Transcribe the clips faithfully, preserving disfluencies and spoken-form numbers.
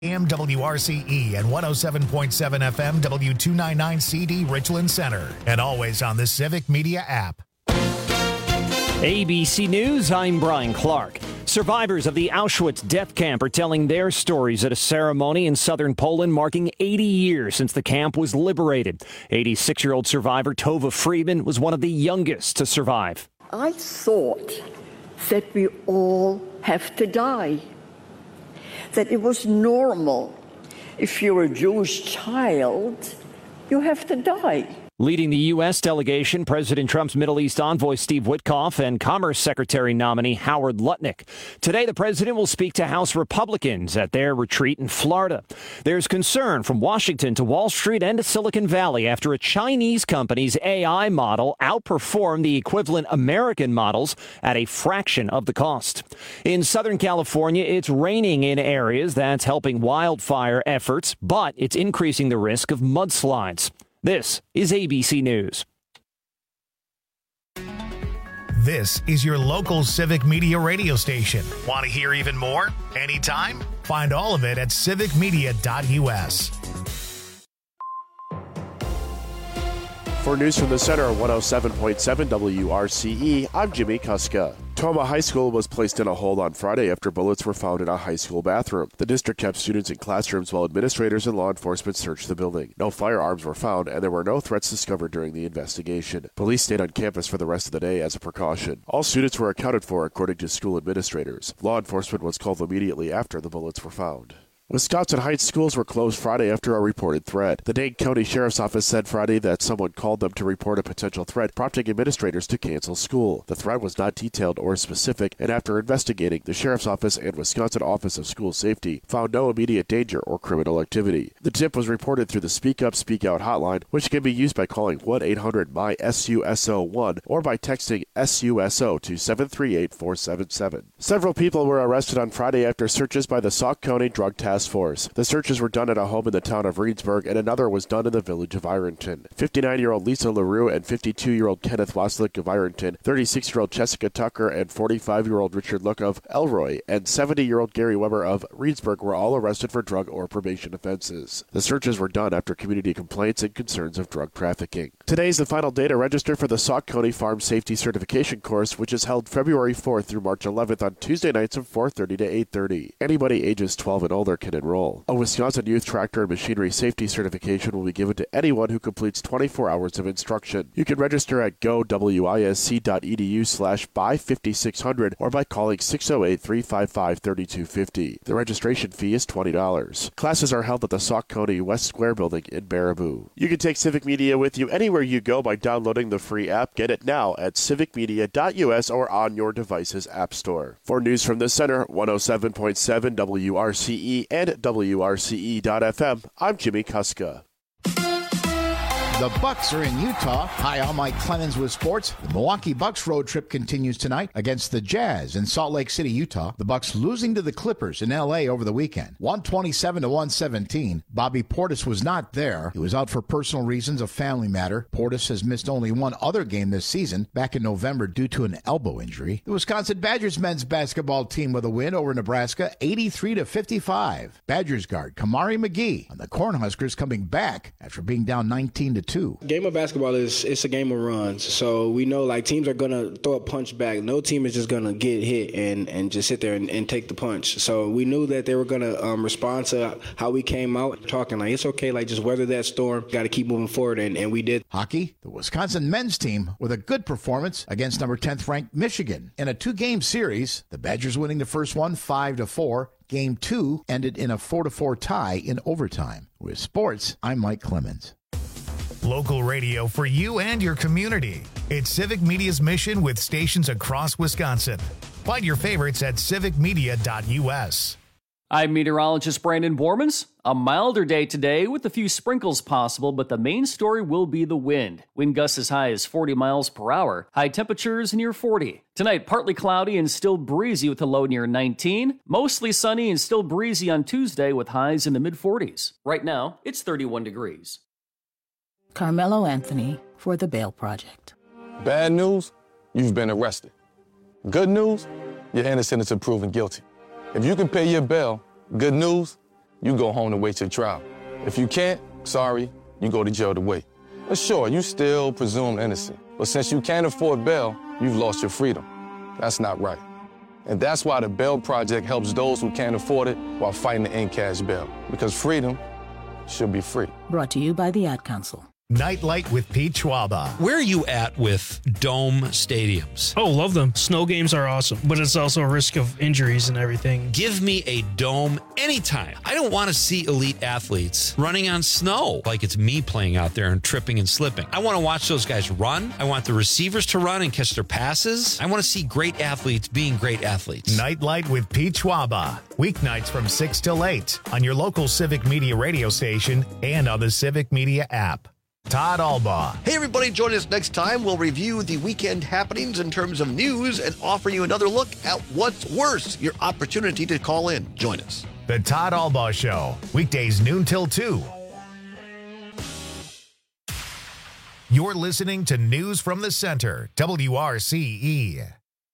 A M W R C E and one oh seven point seven F M W two ninety-nine C D Richland Center. And always on the Civic Media app. A B C News, I'm Brian Clark. Survivors of the Auschwitz death camp are telling their stories at a ceremony in southern Poland marking eighty years since the camp was liberated. eighty-six-year-old survivor Tova Friedman was one of the youngest to survive. I thought that we all have to die, that it was normal. If you're a Jewish child, you have to die. Leading the U S delegation, President Trump's Middle East envoy Steve Witkoff and Commerce Secretary nominee Howard Lutnick. Today, the president will speak to House Republicans at their retreat in Florida. There's concern from Washington to Wall Street and to Silicon Valley after a Chinese company's A I model outperformed the equivalent American models at a fraction of the cost. In Southern California, it's raining in areas that's helping wildfire efforts, but it's increasing the risk of mudslides. This is A B C News. This is your local Civic Media radio station. Want to hear even more? Anytime? Find all of it at civic media dot U S. For news from the center, one oh seven point seven W R C E, I'm Jimmy Kuska. Toma High School was placed in a hold on Friday after bullets were found in a high school bathroom. The district kept students in classrooms while administrators and law enforcement searched the building. No firearms were found, and there were no threats discovered during the investigation. Police stayed on campus for the rest of the day as a precaution. All students were accounted for, according to school administrators. Law enforcement was called immediately after the bullets were found. Wisconsin Heights schools were closed Friday after a reported threat. The Dane County Sheriff's Office said Friday that someone called them to report a potential threat, prompting administrators to cancel school. The threat was not detailed or specific, and after investigating, the Sheriff's Office and Wisconsin Office of School Safety found no immediate danger or criminal activity. The tip was reported through the Speak Up, Speak Out hotline, which can be used by calling one eight hundred M Y S U S O one or by texting S U S O to seven three eight four seven seven. Several people were arrested on Friday after searches by the Sauk County Drug Task Force. The searches were done at a home in the town of Reedsburg, and another was done in the village of Ironton. fifty-nine-year-old Lisa LaRue and fifty-two-year-old Kenneth Waslick of Ironton, thirty-six-year-old Jessica Tucker, and forty-five-year-old Richard Look of Elroy, and seventy-year-old Gary Weber of Reedsburg were all arrested for drug or probation offenses. The searches were done after community complaints and concerns of drug trafficking. Today is the final day to register for the Sauk County Farm Safety Certification course, which is held February fourth through March eleventh on Tuesday nights from four thirty to eight thirty. Anybody ages twelve and older can enroll. A Wisconsin Youth Tractor and Machinery Safety Certification will be given to anyone who completes twenty-four hours of instruction. You can register at go wisc dot e d u slash buy fifty-six hundred or by calling six oh eight, three five five, three two five oh. The registration fee is twenty dollars. Classes are held at the Sauk County West Square Building in Baraboo. You can take Civic Media with you anywhere you go by downloading the free app. Get it now at civic media dot U S or on your device's app store. For news from the center, one oh seven point seven W R C E and W R C E dot F M, I'm Jimmy Kuska. The Bucks are in Utah. Hi, I'm Mike Clemens with sports. The Milwaukee Bucks road trip continues tonight against the Jazz in Salt Lake City, Utah. The Bucks losing to the Clippers in L A over the weekend, one twenty-seven to one seventeen. Bobby Portis was not there. He was out for personal reasons, a family matter. Portis has missed only one other game this season, back in November due to an elbow injury. The Wisconsin Badgers men's basketball team with a win over Nebraska, eighty-three to fifty-five. Badgers guard Kamari McGee and the Cornhuskers coming back after being down nineteen to two. Game of basketball is it's a game of runs, so we know like teams are gonna throw a punch back. No team is just gonna get hit and, and just sit there and, and take the punch. So we knew that they were gonna um, respond to how we came out, talking like it's okay, like just weather that storm. Got to keep moving forward, and, and we did. Hockey, the Wisconsin men's team with a good performance against number tenth ranked Michigan in a two-game series. The Badgers winning the first one five to four. Game two ended in a four to four tie in overtime. With sports, I'm Mike Clemens. Local radio for you and your community. It's Civic Media's mission with stations across Wisconsin. Find your favorites at civic media dot U S. I'm meteorologist Brandon Bormans. A milder day today with a few sprinkles possible, but the main story will be the wind. Wind gusts as high as forty miles per hour. High temperatures near forty. Tonight, partly cloudy and still breezy with a low near nineteen. Mostly sunny and still breezy on Tuesday with highs in the mid forties. Right now, it's thirty-one degrees. Carmelo Anthony for The Bail Project. Bad news, you've been arrested. Good news, you're innocent until proven guilty. If you can pay your bail, good news, you go home to wait your trial. If you can't, sorry, you go to jail to wait. But sure, you still presumed innocent. But since you can't afford bail, you've lost your freedom. That's not right. And that's why the Bail Project helps those who can't afford it while fighting to end cash bail. Because freedom should be free. Brought to you by the Ad Council. Nightlight with Pete Schwaba. Where are you at with dome stadiums? Oh, love them. Snow games are awesome, but it's also a risk of injuries and everything. Give me a dome anytime. I don't want to see elite athletes running on snow like it's me playing out there and tripping and slipping. I want to watch those guys run. I want the receivers to run and catch their passes. I want to see great athletes being great athletes. Nightlight with Pete Schwaba. Weeknights from six till eight on your local Civic Media radio station and on the Civic Media app. Todd Albaugh. Hey, everybody, join us next time. We'll review the weekend happenings in terms of news and offer you another look at what's worse, your opportunity to call in. Join us. The Todd Albaugh Show, weekdays noon till two. You're listening to News from the Center, W R C E.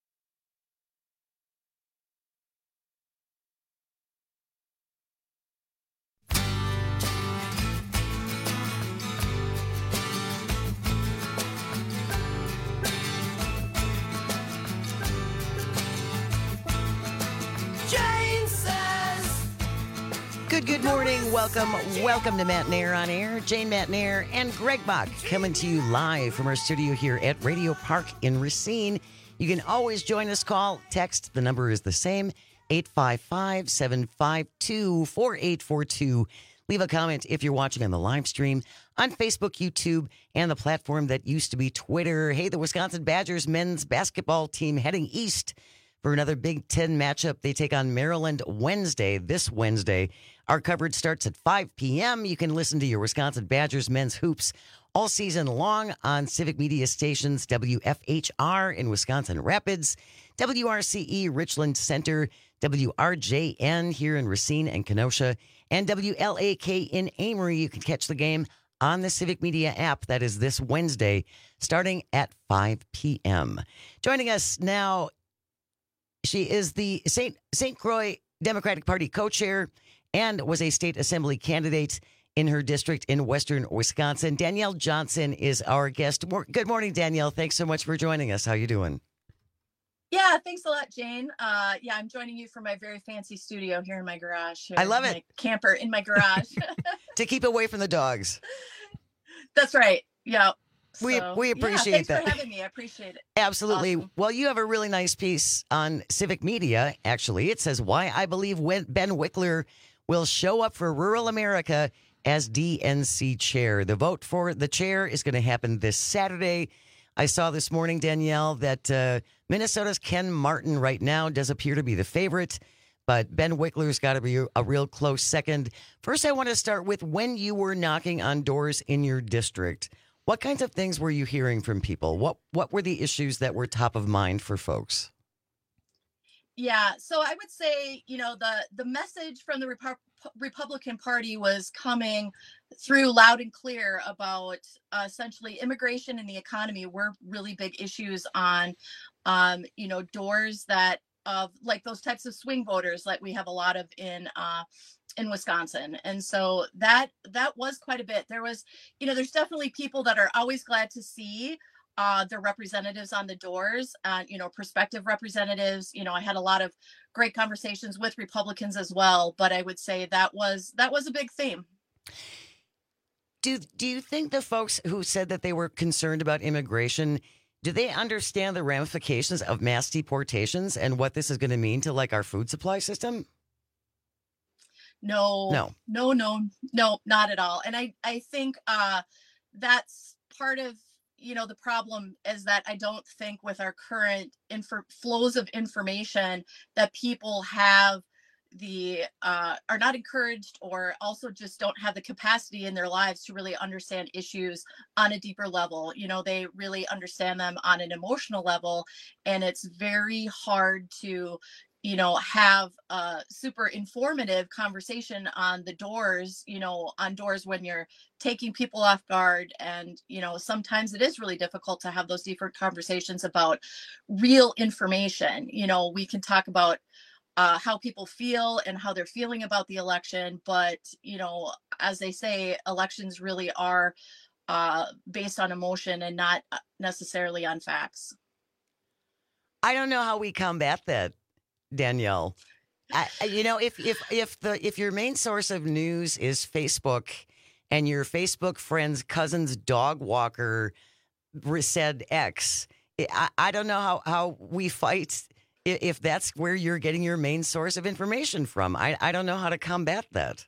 Good, good morning. Welcome, welcome to Matt Nair on Air. Jane Matt Nair and Greg Bach coming to you live from our studio here at Radio Park in Racine. You can always join us, call, text. The number is the same, eight five five, seven five two, four eight four two. Leave a comment if you're watching on the live stream on Facebook, YouTube, and the platform that used to be Twitter. Hey, the Wisconsin Badgers men's basketball team heading east for another Big Ten matchup. They take on Maryland Wednesday, this Wednesday. Our coverage starts at five p.m. You can listen to your Wisconsin Badgers men's hoops all season long on Civic Media stations W F H R in Wisconsin Rapids, W R C E Richland Center, W R J N here in Racine and Kenosha, and W L A K in Amory. You can catch the game on the Civic Media app. That is this Wednesday, starting at five p.m. Joining us now, she is the Saint Saint Croix Democratic Party co-chair and was a state assembly candidate in her district in western Wisconsin. Danielle Johnson is our guest. Good morning, Danielle. Thanks so much for joining us. How you doing? Yeah, thanks a lot, Jane. Uh, yeah, I'm joining you from my very fancy studio here in my garage. Here I love in it. My camper in my garage. To keep away from the dogs. That's right. Yeah. We So, we appreciate yeah, thanks that. for having me. I appreciate it. Absolutely. Awesome. Well, you have a really nice piece on Civic Media, actually. It says, why I believe Ben Wickler will show up for rural America as D N C chair. The vote for the chair is going to happen this Saturday. I saw this morning, Danielle, that uh, Minnesota's Ken Martin right now does appear to be the favorite, but Ben Wickler's got to be a real close second. First, I want to start with when you were knocking on doors in your district. What kinds of things were you hearing from people? What what were the issues that were top of mind for folks? Yeah, so I would say, you know, the the message from the Repu- Republican Party was coming through loud and clear about uh, essentially immigration and the economy were really big issues on, um, you know, doors that of like those types of swing voters like we have a lot of in uh, in Wisconsin. And so that that was quite a bit. There was, you know, there's definitely people that are always glad to see uh, their representatives on the doors, uh, you know, prospective representatives. You know, I had a lot of great conversations with Republicans as well, but I would say that was that was a big theme. Do do you think the folks who said that they were concerned about immigration, do they understand the ramifications of mass deportations and what this is going to mean to like our food supply system? No, no, no, no, no, not at all. And I, I think uh, that's part of, you know, the problem is that I don't think with our current info flows of information that people have the uh, are not encouraged or also just don't have the capacity in their lives to really understand issues on a deeper level. You know, they really understand them on an emotional level, and it's very hard to, you know, have a super informative conversation on the doors, you know, on doors when you're taking people off guard. And, you know, sometimes it is really difficult to have those deeper conversations about real information. You know, we can talk about uh, how people feel and how they're feeling about the election. But, you know, as they say, elections really are uh, based on emotion and not necessarily on facts. I don't know how we combat that, Danielle. I, you know, if if if the if your main source of news is Facebook, and your Facebook friend's cousin's dog walker said X, I, I don't know how, how we fight if that's where you're getting your main source of information from. I, I don't know how to combat that.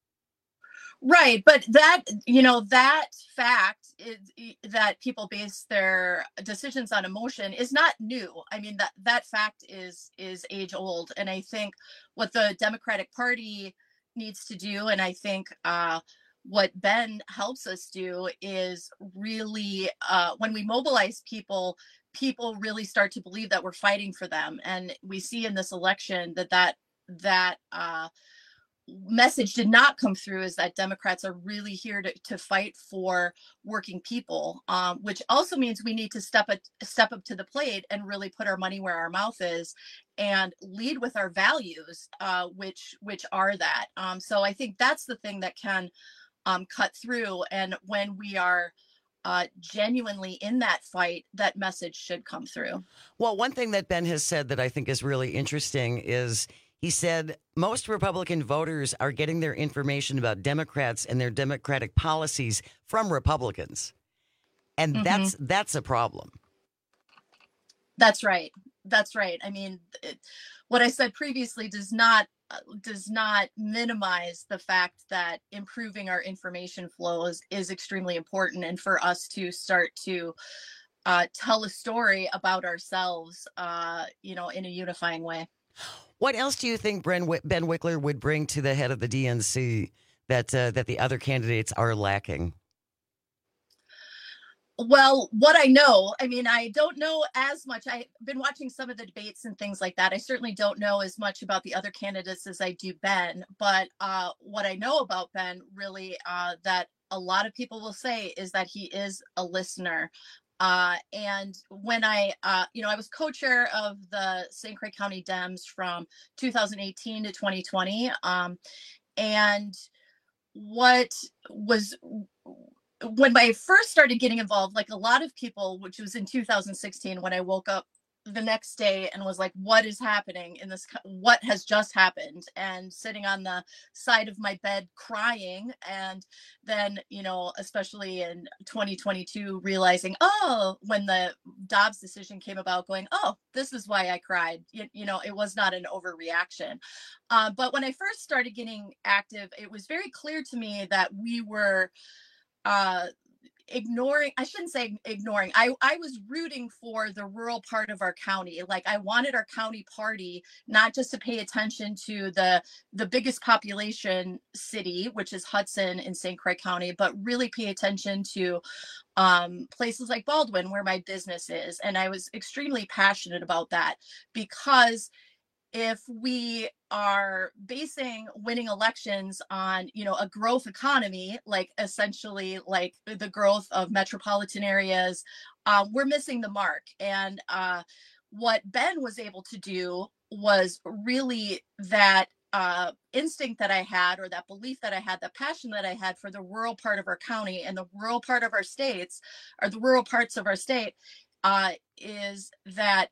Right. But that, you know, that fact is, that people base their decisions on emotion is not new. I mean, that, that fact is, is age old. And I think what the Democratic Party needs to do, and I think, uh, what Ben helps us do is really, uh, when we mobilize people, people really start to believe that we're fighting for them. And we see in this election that that, that uh, message did not come through, is that Democrats are really here to, to fight for working people, um, which also means we need to step, a, step up to the plate and really put our money where our mouth is and lead with our values, uh, which, which are that. Um, so I think that's the thing that can Um, cut through. And when we are uh, genuinely in that fight, that message should come through. Well, one thing that Ben has said that I think is really interesting is he said most Republican voters are getting their information about Democrats and their Democratic policies from Republicans. And mm-hmm. that's that's a problem. That's right. That's right. I mean, it, what I said previously does not does not minimize the fact that improving our information flows is extremely important, and for us to start to uh, tell a story about ourselves, uh, you know, in a unifying way. What else do you think Ben Wickler would bring to the head of the D N C that uh, that the other candidates are lacking? Well, what I know, I mean, I don't know as much. I've been watching some of the debates and things like that. I certainly don't know as much about the other candidates as I do Ben. But uh, what I know about Ben, really, uh, that a lot of people will say is that he is a listener. Uh, and when I, uh, you know, I was co-chair of the Saint Croix County Dems from two thousand eighteen to twenty twenty. Um, and what was... when I first started getting involved, like a lot of people, which was in two thousand sixteen, when I woke up the next day and was like, what is happening in this? What has just happened? And sitting on the side of my bed crying. And then, you know, especially in twenty twenty-two, realizing, oh, when the Dobbs decision came about, going, oh, this is why I cried. You, you know, it was not an overreaction. Uh, but when I first started getting active, it was very clear to me that we were uh ignoring I shouldn't say ignoring I I was rooting for the rural part of our county. Like, I wanted our county party not just to pay attention to the the biggest population city, which is Hudson in Saint Croix County, but really pay attention to um places like Baldwin, where my business is. And I was extremely passionate about that, because if we are basing winning elections on, you know, a growth economy, like essentially like the growth of metropolitan areas, um, we're missing the mark. And uh, what Ben was able to do was really that uh, instinct that I had, or that belief that I had, that passion that I had for the rural part of our county and the rural part of our states, or the rural parts of our state, uh, is that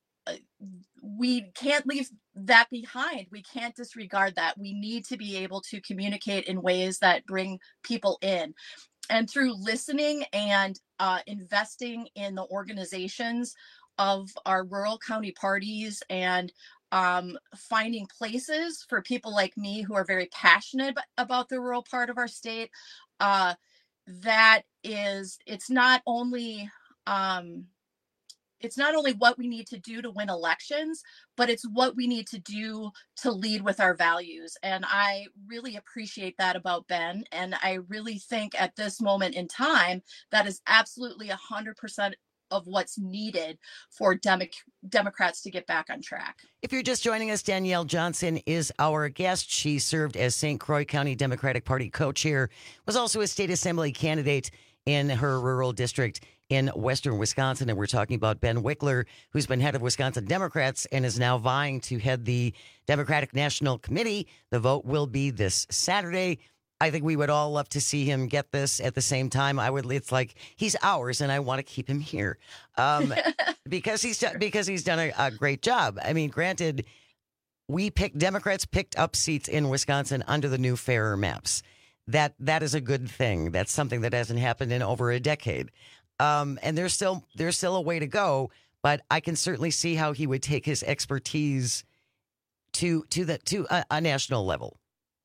we can't leave that behind. We can't disregard that. We need to be able to communicate in ways that bring people in. And through listening and uh, investing in the organizations of our rural county parties, and um, finding places for people like me who are very passionate about the rural part of our state, uh, that is, it's not only um, It's not only what we need to do to win elections, but it's what we need to do to lead with our values. And I really appreciate that about Ben. And I really think at this moment in time, that is absolutely one hundred percent of what's needed for Demo- Democrats to get back on track. If you're just joining us, Danielle Johnson is our guest. She served as Saint Croix County Democratic Party co-chair, was also a state assembly candidate in her rural district. in western Wisconsin. And we're talking about Ben Wickler, who's been head of Wisconsin Democrats and is now vying to head the Democratic National Committee. The vote will be this Saturday. I think we would all love to see him get this. At the same time, I would. It's like he's ours, and I want to keep him here um, because he's because he's done a, a great job. I mean, granted, we picked Democrats picked up seats in Wisconsin under the new fairer maps. That that is a good thing. That's something that hasn't happened in over a decade, um, and there's still there's still a way to go. But I can certainly see how he would take his expertise to to the to a, a national level.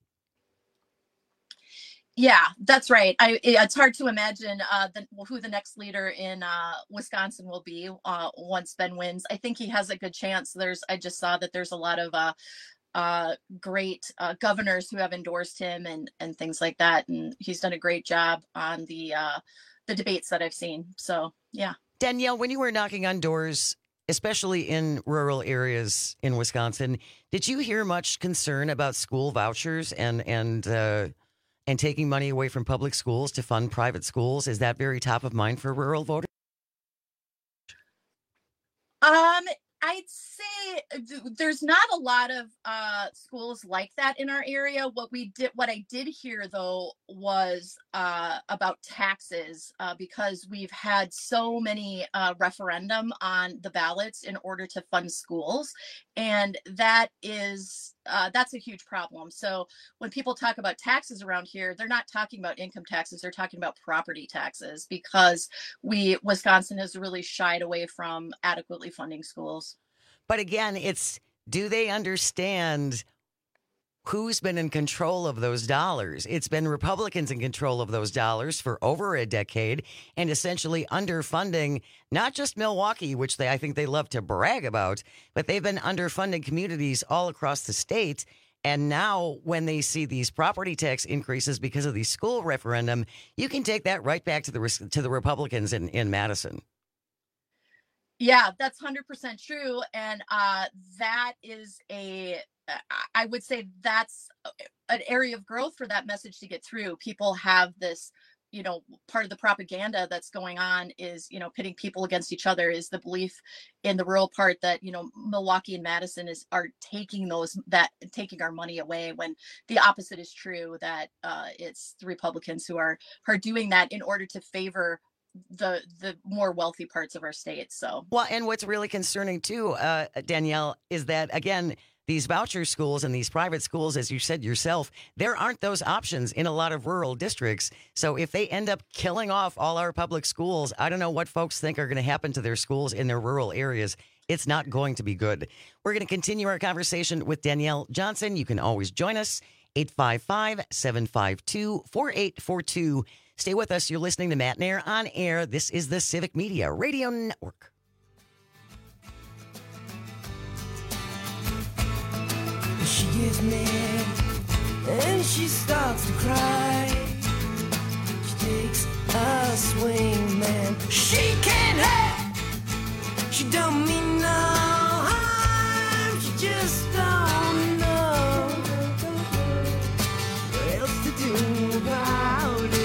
Yeah, that's right. I, it's hard to imagine uh, the, who the next leader in uh, Wisconsin will be uh, once Ben wins. I think he has a good chance. There's, I just saw that there's a lot of uh, uh, great uh, governors who have endorsed him and and things like that, and he's done a great job on the uh, the debates that I've seen. So yeah, Danielle, when you were knocking on doors, especially in rural areas in Wisconsin, did you hear much concern about school vouchers and and uh, and taking money away from public schools to fund private schools? Is that very top of mind for rural voters? Um, I'd say there's not a lot of uh, schools like that in our area. What we did, what I did hear though, was uh, about taxes uh, because we've had so many uh, referendum on the ballots in order to fund schools, and that is uh, that's a huge problem. So when people talk about taxes around here, they're not talking about income taxes; they're talking about property taxes because we Wisconsin has really shied away from adequately funding schools. But again, it's, do they understand who's been in control of those dollars? It's been Republicans in control of those dollars for over a decade and essentially underfunding not just Milwaukee, which they I think they love to brag about, but they've been underfunding communities all across the state. And now when they see these property tax increases because of the school referendum, you can take that right back to the to the Republicans in, in Madison. Yeah, that's one hundred percent true. And uh, that is a, I would say that's an area of growth for that message to get through. People have this, you know, part of the propaganda that's going on is, you know, pitting people against each other is the belief in the rural part that, you know, Milwaukee and Madison is are taking those, that taking our money away, when the opposite is true, that uh, it's the Republicans who are, are doing that in order to favor the the more wealthy parts of our state. So well, and what's really concerning too, uh, Danielle, is that again, these voucher schools and these private schools, as you said yourself, there aren't those options in a lot of rural districts. So if they end up killing off all our public schools, I don't know what folks think are going to happen to their schools in their rural areas. It's not going to be good. We're going to continue our conversation with Danielle Johnson. You can always join us, eight five five, seven five two, four eight four two. Stay with us. You're listening to Matt Nair on air. This is the Civic Media Radio Network. She gets mad and she starts to cry. She takes a swing, man. She can't help. She don't mean no harm. She just don't know what else to do about it.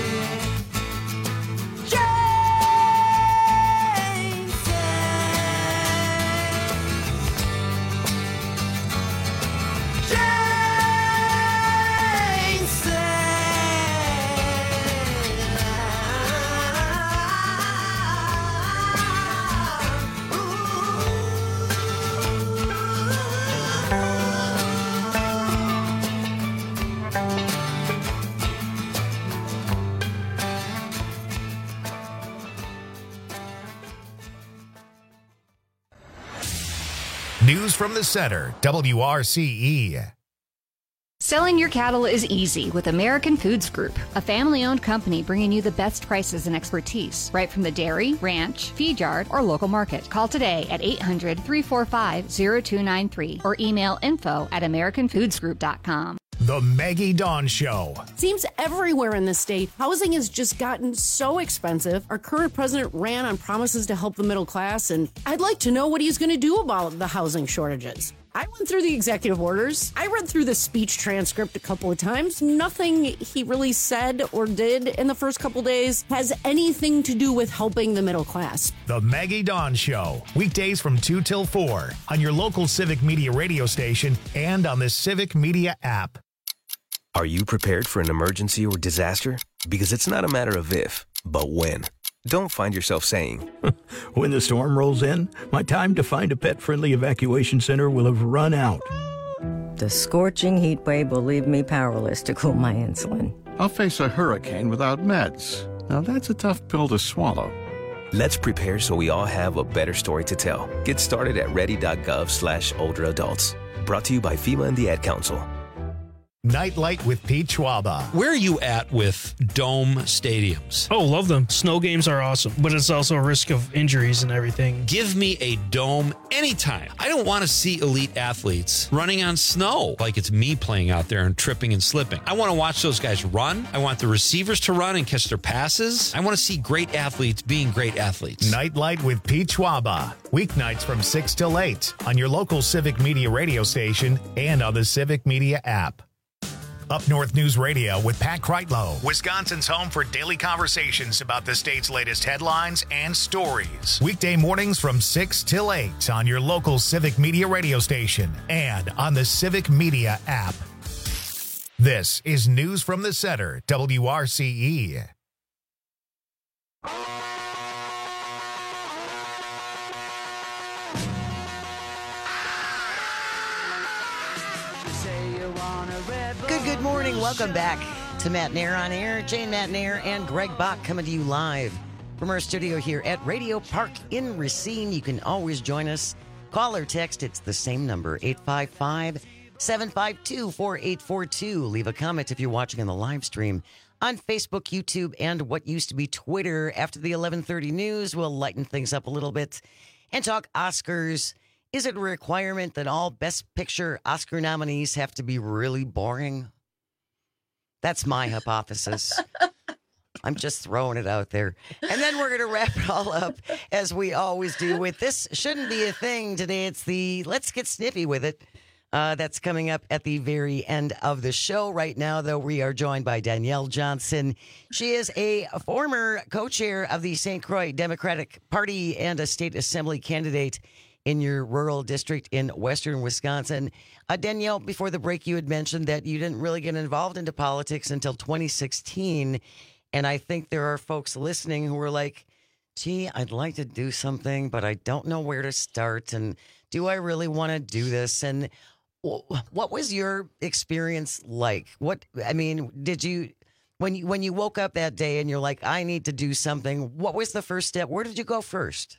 News from the center, W R C E. Selling your cattle is easy with American Foods Group, a family-owned company bringing you the best prices and expertise right from the dairy, ranch, feed yard, or local market. Call today at eight hundred, three four five, zero two nine three or email info at american foods group dot com. The Maggie Dawn Show. Seems everywhere in the state, housing has just gotten so expensive. Our current president ran on promises to help the middle class, and I'd like to know what he's going to do about the housing shortages. I went through the executive orders. I read through the speech transcript a couple of times. Nothing he really said or did in the first couple days has anything to do with helping the middle class. The Maggie Dawn Show, weekdays from two till four on your local Civic Media radio station and on the Civic Media app. Are you prepared for an emergency or disaster? Because it's not a matter of if, but when. Don't find yourself saying, when the storm rolls in, my time to find a pet-friendly evacuation center will have run out. The scorching heat wave will leave me powerless to cool my insulin. I'll face a hurricane without meds. Now that's a tough pill to swallow. Let's prepare so we all have a better story to tell. Get started at ready.gov slash older adults. Brought to you by FEMA and the Ad Council. Nightlight with Pete Schwaba. Where are you at with dome stadiums? Oh, love them. Snow games are awesome, but it's also a risk of injuries and everything. Give me a dome anytime. I don't want to see elite athletes running on snow like it's me playing out there and tripping and slipping. I want to watch those guys run. I want the receivers to run and catch their passes. I want to see great athletes being great athletes. Nightlight with Pete Schwaba. Weeknights from six till eight on your local Civic Media radio station and on the Civic Media app. Up North News Radio with Pat Kreitlow, Wisconsin's home for daily conversations about the state's latest headlines and stories. Weekday mornings from six till eight on your local Civic Media radio station and on the Civic Media app. This is News from the Center, W R C E. Good, good morning. Welcome back to Matt Nair on Air. Jane Matt Nair and Greg Bach coming to you live from our studio here at Radio Park in Racine. You can always join us. Call or text. It's the same number, eight five five, seven five two, four eight four two. Leave a comment if you're watching on the live stream on Facebook, YouTube, and what used to be Twitter. After the eleven thirty news, we'll lighten things up a little bit and talk Oscars. Is it a requirement that all Best Picture Oscar nominees have to be really boring? That's my hypothesis. I'm just throwing it out there. And then we're going to wrap it all up, as we always do, with This Shouldn't Be a Thing. Today it's the Let's Get Snippy with It. Uh, that's coming up at the very end of the show. Right now, though, we are joined by Danielle Johnson. She is a former co-chair of the Saint Croix Democratic Party and a state assembly candidate in your rural district in western Wisconsin. Uh, Danielle, before the break, you had mentioned that you didn't really get involved into politics until twenty sixteen. And I think there are folks listening who are like, gee, I'd like to do something, but I don't know where to start. And do I really want to do this? And what was your experience like? What, I mean, did you, when you, when you woke up that day and you're like, I need to do something, what was the first step? Where did you go first?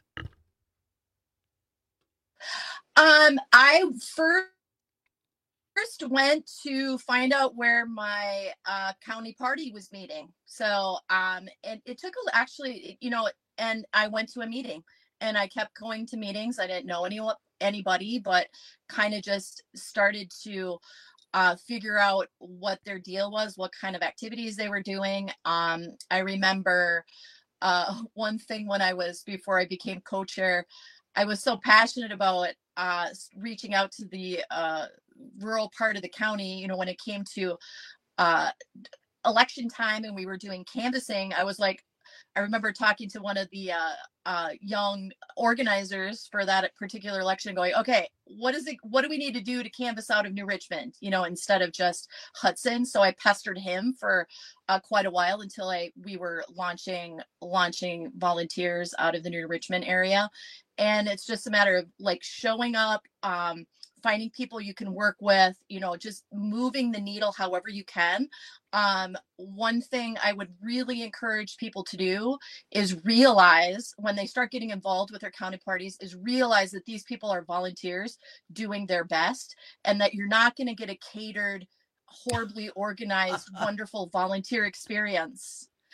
Um, I first went to find out where my uh, county party was meeting. So, um, and it took a, actually, you know, and I went to a meeting and I kept going to meetings. I didn't know anyone, anybody, but kind of just started to uh, figure out what their deal was, what kind of activities they were doing. Um, I remember uh, one thing when I was, before I became co-chair, I was so passionate about uh, reaching out to the uh, rural part of the county. You know, when it came to uh, election time and we were doing canvassing, I was like, I remember talking to one of the uh, uh, young organizers for that particular election, going, okay, what is it? What do we need to do to canvass out of New Richmond, you know, instead of just Hudson? So I pestered him for uh, quite a while until I we were launching launching volunteers out of the New Richmond area. And it's just a matter of like showing up, um, finding people you can work with, you know, just moving the needle however you can. Um, one thing I would really encourage people to do is realize when they start getting involved with their county parties is realize that these people are volunteers doing their best and that you're not going to get a catered, horribly organized, wonderful volunteer experience.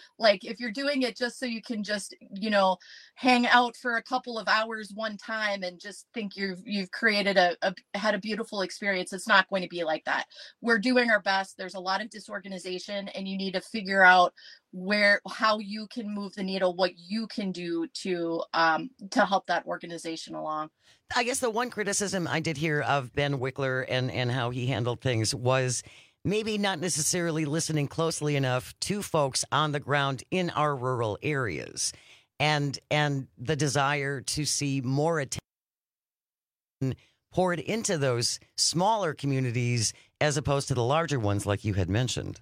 Like if you're doing it just so you can just, you know, hang out for a couple of hours one time and just think you've you've created a, a had a beautiful experience, it's not going to be like that. We're doing our best. There's a lot of disorganization, and you need to figure out where how you can move the needle, what you can do to um, to help that organization along. I guess the one criticism I did hear of Ben Wickler and, and how he handled things was maybe not necessarily listening closely enough to folks on the ground in our rural areas, and and the desire to see more attention poured into those smaller communities as opposed to the larger ones like you had mentioned.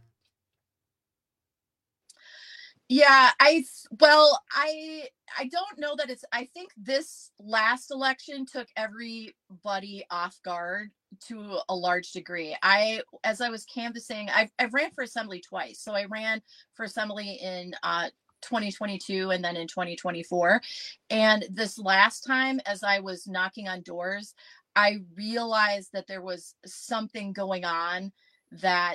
Yeah, I well, I I don't know that it's I think this last election took everybody off guard to a large degree. I as I was canvassing, I've I've ran for assembly twice. So I ran for assembly in uh twenty twenty-two and then in twenty twenty-four. And this last time, as I was knocking on doors, I realized that there was something going on that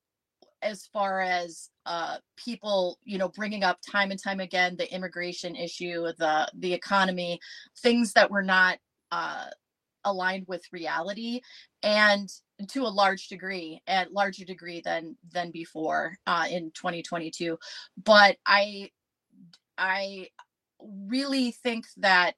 as far as uh, people, you know, bringing up time and time again, the immigration issue, the the economy, things that were not uh, aligned with reality, and to a large degree, at larger degree than than before uh, in twenty twenty-two. But I, I really think that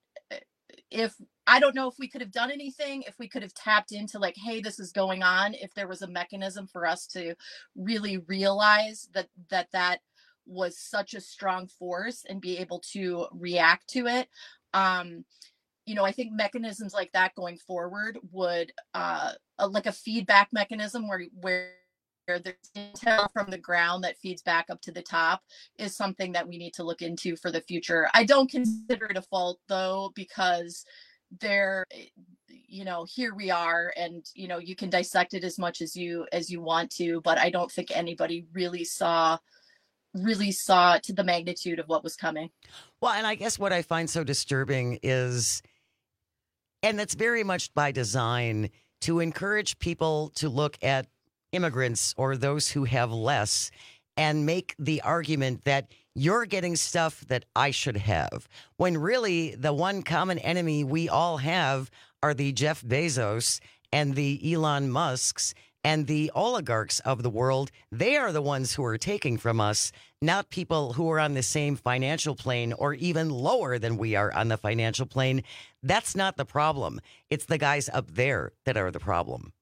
if I don't know if we could have done anything, if we could have tapped into like, hey, this is going on, if there was a mechanism for us to really realize that that that was such a strong force and be able to react to it. Um, you know, I think mechanisms like that going forward would uh, a, like a feedback mechanism where where there's intel from the ground that feeds back up to the top is something that we need to look into for the future. I don't consider it a fault though, because there, you know, here we are, and you know, you can dissect it as much as you as you want to, but I don't think anybody really saw really saw to the magnitude of what was coming. Well, and I guess what I find so disturbing is, and that's very much by design, to encourage people to look at immigrants or those who have less and make the argument that you're getting stuff that I should have, when really the one common enemy we all have are the Jeff Bezos and the Elon Musks and the oligarchs of the world. They are the ones who are taking from us, not people who are on the same financial plane or even lower than we are on the financial plane. That's not the problem. It's the guys up there that are the problem.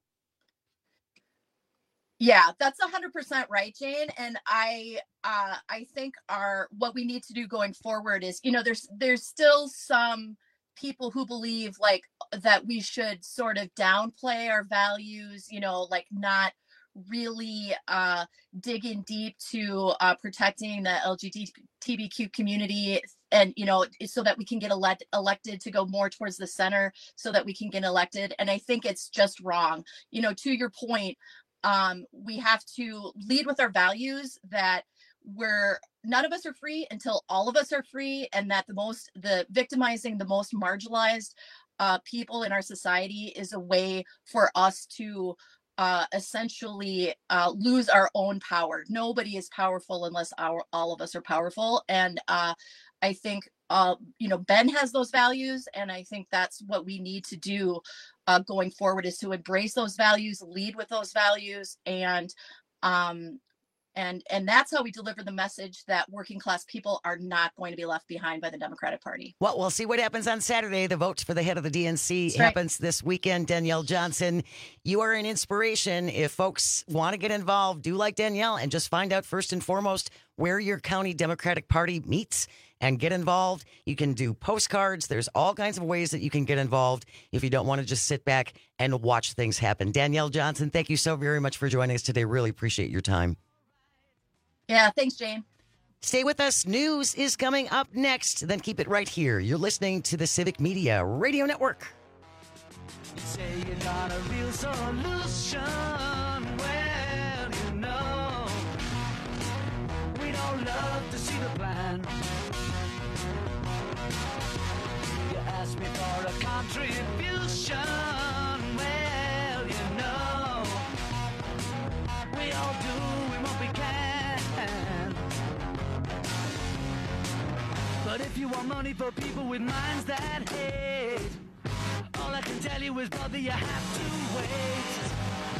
Yeah, that's one hundred percent right, Jane. And I uh, I think our what we need to do going forward is, you know, there's there's still some people who believe like that we should sort of downplay our values, you know, like not really uh, dig in deep to uh, protecting the L G B T Q community, and, you know, so that we can get elect- elected to go more towards the center so that we can get elected. And I think it's just wrong. You know, to your point, um, we have to lead with our values that we're none of us are free until all of us are free, and that the most the victimizing the most marginalized uh, people in our society is a way for us to uh, essentially uh, lose our own power. Nobody is powerful unless our all of us are powerful, and uh, I think uh, you know, Ben has those values, and I think that's what we need to do uh, going forward, is to embrace those values, lead with those values, and um, And and that's how we deliver the message that working class people are not going to be left behind by the Democratic Party. Well, we'll see what happens on Saturday. The votes for the head of the D N C That's happens right. this weekend. Danielle Johnson, you are an inspiration. If folks want to get involved, do like Danielle and just find out first and foremost where your county Democratic Party meets and get involved. You can do postcards. There's all kinds of ways that you can get involved if you don't want to just sit back and watch things happen. Danielle Johnson, thank you so very much for joining us today. Really appreciate your time. Yeah, thanks, Jane. Stay with us. News is coming up next. Then keep it right here. You're listening to the Civic Media Radio Network. You say you got a real solution. Well, you know, we don't love to see the plan. You ask me for a contribution. Well, you know, we all do what we can. But if you want money for people with minds that hate, all I can tell you is, brother, you have to wait.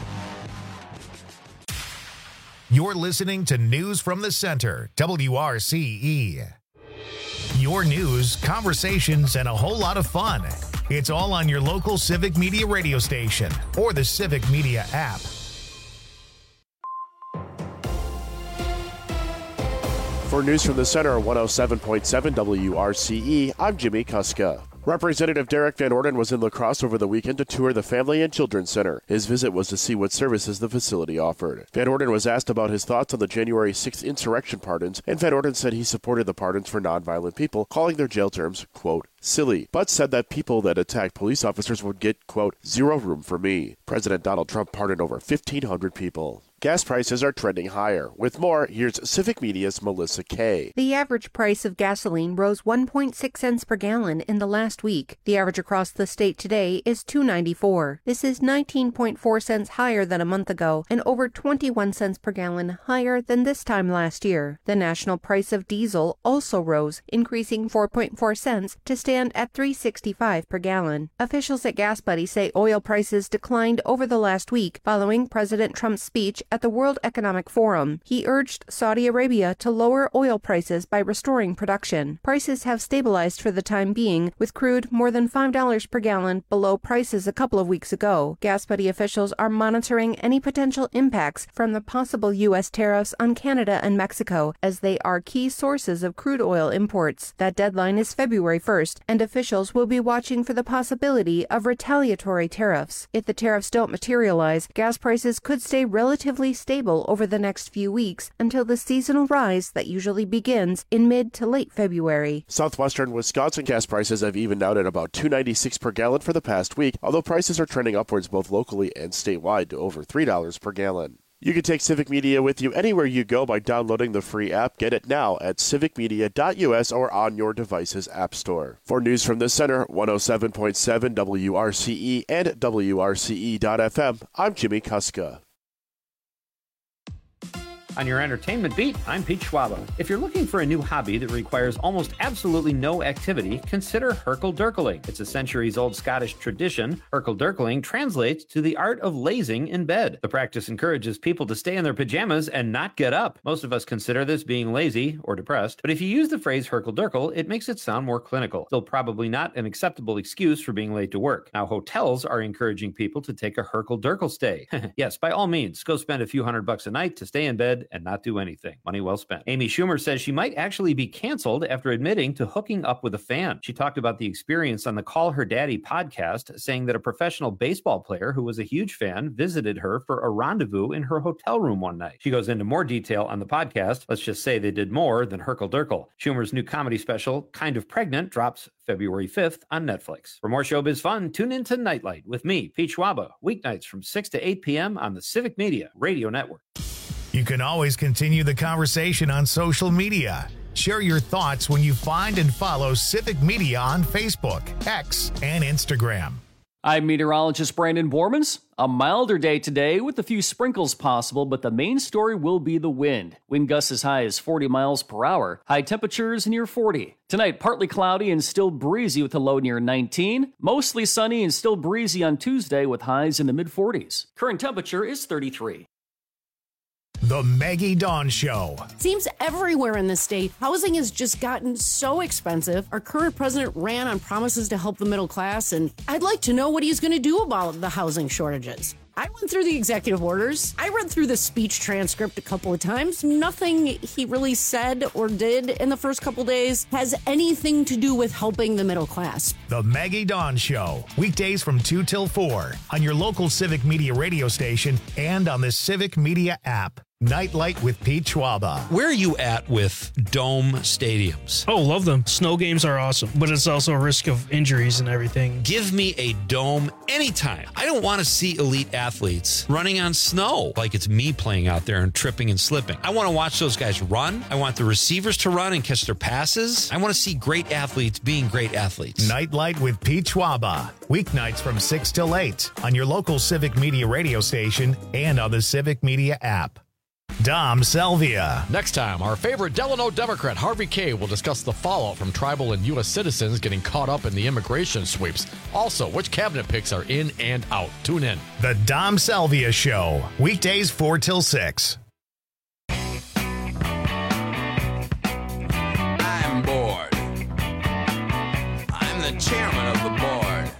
You're listening to News from the Center, W R C E. Your news, conversations, and a whole lot of fun. It's all on your local Civic Media radio station or the Civic Media app. For News from the Center, one oh seven point seven W R C E, I'm Jimmy Kuska. Representative Derek Van Orden was in La Crosse over the weekend to tour the Family and Children's Center. His visit was to see what services the facility offered. Van Orden was asked about his thoughts on the January sixth insurrection pardons, and Van Orden said he supported the pardons for nonviolent people, calling their jail terms, quote, silly, but said that people that attacked police officers would get, quote, zero room for me. President Donald Trump pardoned over fifteen hundred people. Gas prices are trending higher. With more, here's Civic Media's Melissa Kay. The average price of gasoline rose one point six cents per gallon in the last week. The average across the state today is two ninety-four. This is nineteen point four cents higher than a month ago and over twenty-one cents per gallon higher than this time last year. The national price of diesel also rose, increasing four point four cents to stand at three sixty-five per gallon. Officials at Gas Buddy say oil prices declined over the last week following President Trump's speech at the World Economic Forum. He urged Saudi Arabia to lower oil prices by restoring production. Prices have stabilized for the time being, with crude more than five dollars per gallon below prices a couple of weeks ago. Gas Buddy officials are monitoring any potential impacts from the possible U S tariffs on Canada and Mexico, as they are key sources of crude oil imports. That deadline is February first, and officials will be watching for the possibility of retaliatory tariffs. If the tariffs don't materialize, gas prices could stay relatively stable over the next few weeks until the seasonal rise that usually begins in mid to late February. Southwestern Wisconsin gas prices have evened out at about two ninety-six per gallon for the past week, although prices are trending upwards both locally and statewide to over three dollars per gallon. You can take Civic Media with you anywhere you go by downloading the free app. Get it now at civic media dot U S or on your device's app store. For News from the Center, one oh seven point seven W R C E and W R C E dot F M, I'm Jimmy Kuska. On your entertainment beat, I'm Pete Schwaba. If you're looking for a new hobby that requires almost absolutely no activity, consider Hurkle-Durkling. It's a centuries-old Scottish tradition. Hurkle-Durkling translates to the art of lazing in bed. The practice encourages people to stay in their pajamas and not get up. Most of us consider this being lazy or depressed, but if you use the phrase Hurkle-Durkle, it makes it sound more clinical. Still probably not an acceptable excuse for being late to work. Now, hotels are encouraging people to take a Hurkle-Durkle stay. Yes, by all means, go spend a few hundred bucks a night to stay in bed and not do anything. Money well spent. Amy Schumer says she might actually be canceled after admitting to hooking up with a fan. She talked about the experience on the Call Her Daddy podcast, saying that a professional baseball player who was a huge fan visited her for a rendezvous in her hotel room one night. She goes into more detail on the podcast. Let's just say they did more than Hurkle-Durkle. Schumer's new comedy special, Kind of Pregnant, drops February fifth on Netflix. For more showbiz fun, tune in to Nightlight with me, Pete Schwaba, weeknights from six to eight p.m. on the Civic Media Radio Network. You can always continue the conversation on social media. Share your thoughts when you find and follow Civic Media on Facebook, X, and Instagram. I'm meteorologist Brandon Bormans. A milder day today with a few sprinkles possible, but the main story will be the wind. Wind gusts as high as forty miles per hour. High temperatures near forty. Tonight, partly cloudy and still breezy with a low near nineteen. Mostly sunny and still breezy on Tuesday with highs in the mid forties. Current temperature is thirty-three. The Maggie Dawn Show. Seems everywhere in the state, housing has just gotten so expensive. Our current president ran on promises to help the middle class, and I'd like to know what he's going to do about the housing shortages. I went through the executive orders. I read through the speech transcript a couple of times. Nothing he really said or did in the first couple days has anything to do with helping the middle class. The Maggie Dawn Show. Weekdays from two till four on your local Civic Media radio station and on the Civic Media app. Nightlight with Pete Schwaba. Where are you at with dome stadiums? Oh, love them. Snow games are awesome, but it's also a risk of injuries and everything. Give me a dome anytime. I don't want to see elite athletes running on snow like it's me playing out there and tripping and slipping. I want to watch those guys run. I want the receivers to run and catch their passes. I want to see great athletes being great athletes. Nightlight with Pete Schwaba. Weeknights from six till eight on your local Civic Media radio station and on the Civic Media app. Dom Selvia. Next time, our favorite Delano Democrat, Harvey Kaye, will discuss the fallout from tribal and U S citizens getting caught up in the immigration sweeps. Also, which cabinet picks are in and out. Tune in. The Dom Selvia Show, weekdays four till six. I'm bored. I'm the chairman of the board.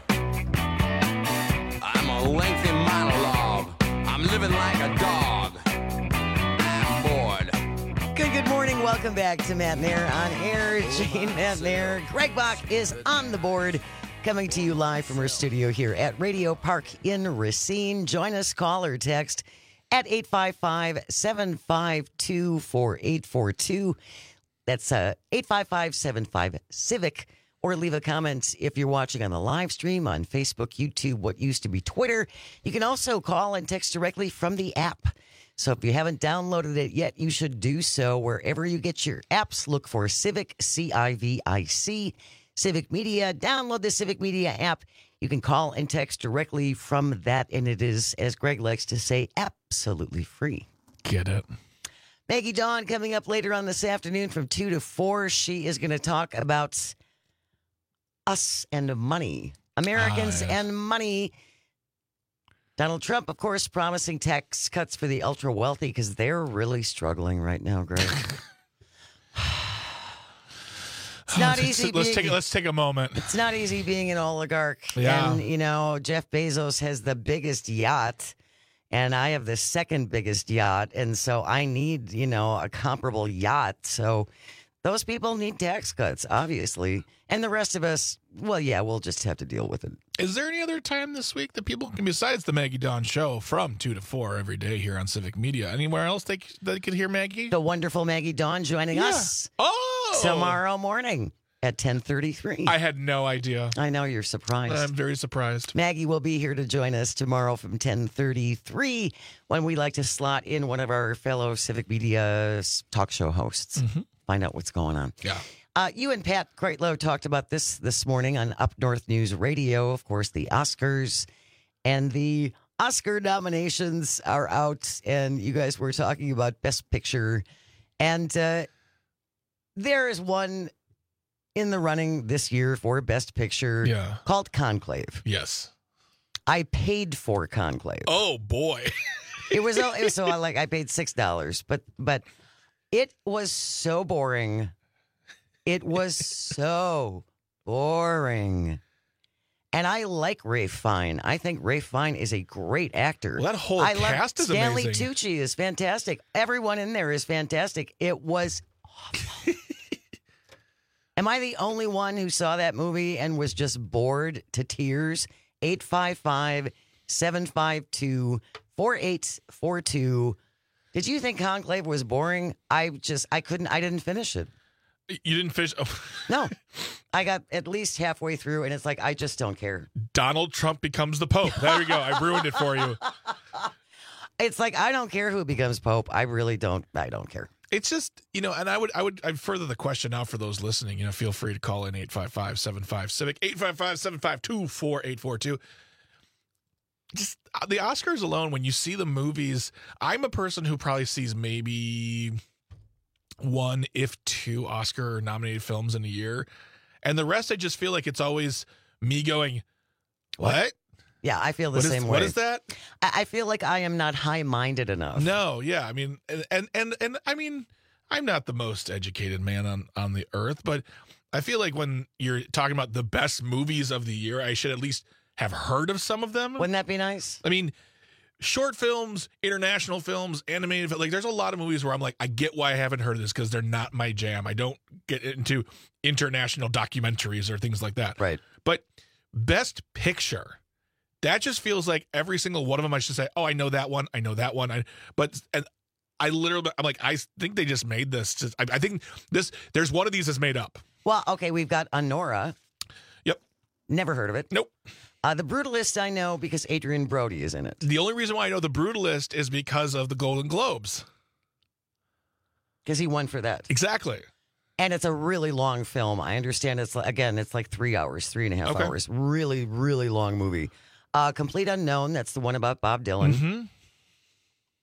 I'm a lengthy monologue. I'm living like a dog. I'm bored. Good, good morning. Welcome back to Matt Nair on air. Jane Matt Nair. Greg Bach is on the board, coming to you live from our studio here at Radio Park in Racine. Join us, call or text at eight five five, seven five two, four eight four two. That's uh, eight five five, seven five, CIVIC. Or leave a comment if you're watching on the live stream on Facebook, YouTube, what used to be Twitter. You can also call and text directly from the app. So if you haven't downloaded it yet, you should do so wherever you get your apps. Look for Civic, C I V I C, Civic Media. Download the Civic Media app. You can call and text directly from that, and it is, as Greg likes to say, absolutely free. Get it. Maggie Dawn coming up later on this afternoon from two to four. She is going to talk about us and money. Americans Ah, yes. and money. Donald Trump, of course, promising tax cuts for the ultra wealthy because they're really struggling right now, Greg. It's not let's, easy. Let's being, take let's take a moment. It's not easy being an oligarch. Yeah. And, you know, Jeff Bezos has the biggest yacht, and I have the second biggest yacht. And so I need, you know, a comparable yacht. So those people need tax cuts, obviously. And the rest of us, well, yeah, we'll just have to deal with it. Is there any other time this week that people can, besides the Maggie Dawn show from two to four every day here on Civic Media, anywhere else they, they could hear Maggie? The wonderful Maggie Dawn joining Yeah. us Oh! tomorrow morning at ten thirty-three. I had no idea. I know you're surprised. I'm very surprised. Maggie will be here to join us tomorrow from ten thirty-three when we like to slot in one of our fellow Civic Media talk show hosts. Mhm. Find out what's going on. Yeah. Uh, you and Pat Kreitlow talked about this this morning on Up North News Radio. Of course, the Oscars and the Oscar nominations are out, and you guys were talking about Best Picture. And uh, there is one in the running this year for Best Picture Yeah. called Conclave. Yes. I paid for Conclave. Oh, boy. It was, it was so like I paid six dollars, but but it was so boring. It was so boring. And I like Ralph Fiennes. I think Ralph Fiennes is a great actor. Well, that whole I cast love, is Stanley amazing. Tucci is fantastic. Everyone in there is fantastic. It was awful. Am I the only one who saw that movie and was just bored to tears? eight five five, seven five two, four eight four two. Did you think Conclave was boring? I just, I couldn't, I didn't finish it. You didn't finish? Oh. No. I got at least halfway through, and it's like, I just don't care. Donald Trump becomes the Pope. There we go. I ruined it for you. It's like, I don't care who becomes Pope. I really don't, I don't care. It's just, you know, and I would, I would, I'd further the question out for those listening. You know, feel free to call in eight five five, seven five, CIVIC, eight five five, seven five two, four eight four two. Just uh, the Oscars alone, when you see the movies, I'm a person who probably sees maybe one, if two Oscar nominated films in a year. And the rest, I just feel like it's always me going, what? Yeah, I feel the What is- same way. what is that? I, I feel like I am not high-minded enough. No, yeah. I mean, and, and, and, and I mean, I'm not the most educated man on, on the earth, but I feel like when you're talking about the best movies of the year, I should at least have heard of some of them. Wouldn't that be nice? I mean, short films, international films, animated, like there's a lot of movies where I'm like, I get why I haven't heard of this because they're not my jam. I don't get into international documentaries or things like that. Right. But Best Picture, that just feels like every single one of them I should say, oh, I know that one. I know that one. I, but and I literally, I'm like, I think they just made this. Just, I, I think this, there's one of these that's made up. Well, okay, we've got Honora. Yep. Never heard of it. Nope. Uh, the Brutalist I know because Adrian Brody is in it. The only reason why I know The Brutalist is because of the Golden Globes. Because he won for that. Exactly. And it's a really long film. I understand it's, like, again, it's like three hours, three and a half Okay. hours. Really, really long movie. Uh, Complete Unknown, that's the one about Bob Dylan. Mm-hmm.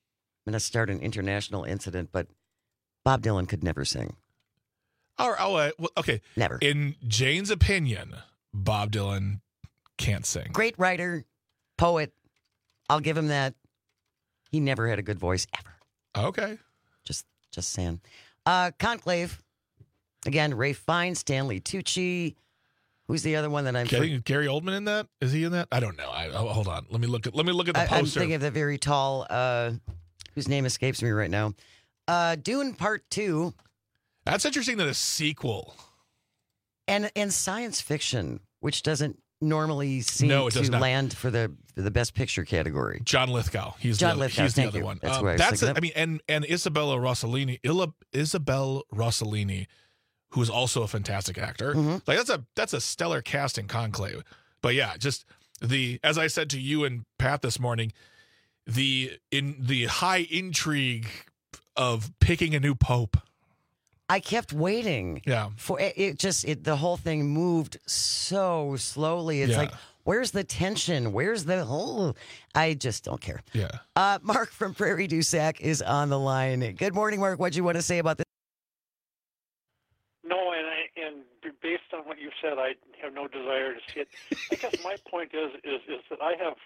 I'm going to start an international incident, but Bob Dylan could never sing. All right, oh, uh, well, okay. Never. In Jane's opinion, Bob Dylan can't sing. Great writer, poet. I'll give him that. He never had a good voice ever. Okay. Just just saying. Uh, Conclave. Again, Ray Fiennes, Stanley Tucci. Who's the other one that I'm Getting Gary Oldman in that? Is he in that? I don't know. I, oh, hold on. Let me look at let me look at the I, I'm poster. thinking of the very tall, uh, whose name escapes me right now. Uh, Dune Part Two. That's interesting that a sequel. And and science fiction, which doesn't normally seem No, it to does not. land for the for the best picture category. John Lithgow. He's John the, Lithgow, He's the thank other you. one. That's Um, where I was that's thinking a, of. I mean, and and Isabella Rossellini, Illa, Isabel Rossellini, who is also a fantastic actor. Mm-hmm. Like that's a that's a stellar cast in Conclave. But yeah, just the as I said to you and Pat this morning, the in the high intrigue of picking a new pope. I kept waiting. Yeah. For it, it just it the whole thing moved so slowly. It's Yeah. like, where's the tension? Where's the whole? I just don't care. Yeah. Uh, Mark from Prairie du Sac is on the line. Good morning, Mark. What do you want to say about this? No, and I, and based on what you said, I have no desire to see it. I guess my point is is is that I have,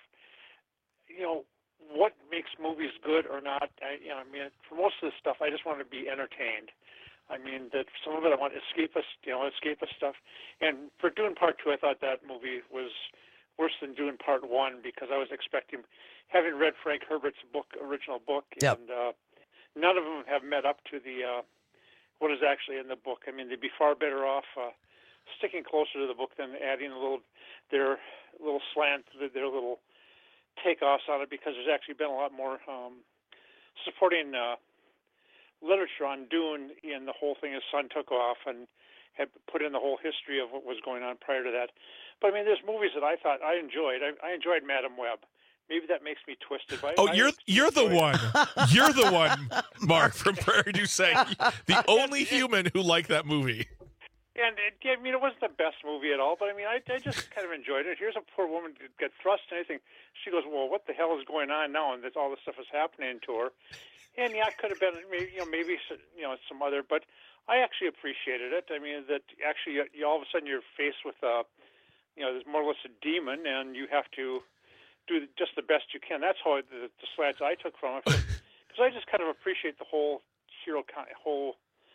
you know, what makes movies good or not. I, you know, I mean, for most of this stuff, I just want to be entertained. I mean, that some of it I want escapist, you know, escapist stuff. And for Dune Part Two, I thought that movie was worse than Dune Part One because I was expecting, having read Frank Herbert's book, original book, Yep. and uh, none of them have met up to the uh, what is actually in the book. I mean, they'd be far better off uh, sticking closer to the book than adding a little their little slant, their little takeoffs on it, because there's actually been a lot more um, supporting. Uh, literature on Dune, and the whole thing his son took off and had put in the whole history of what was going on prior to that. But I mean, there's movies that I thought I enjoyed. I, I enjoyed Madam Web. Maybe that makes me twisted. But Oh, I, you're you're the one. You're the one, Mark from Prairie du Sac, the only human who liked that movie. And it, I mean, it wasn't the best movie at all, but I mean, I, I just kind of enjoyed it. Here's a poor woman that get thrust in anything. She goes, "Well, what the hell is going on now?" And that all this stuff is happening to her. And yeah, it could have been, maybe, you know, maybe you know some other, but I actually appreciated it. I mean, that actually, you, you all of a sudden you're faced with a, you know, there's more or less a demon, and you have to do just the best you can. That's how I, the, the slants I took from it, because I just kind of appreciate the whole hero, whole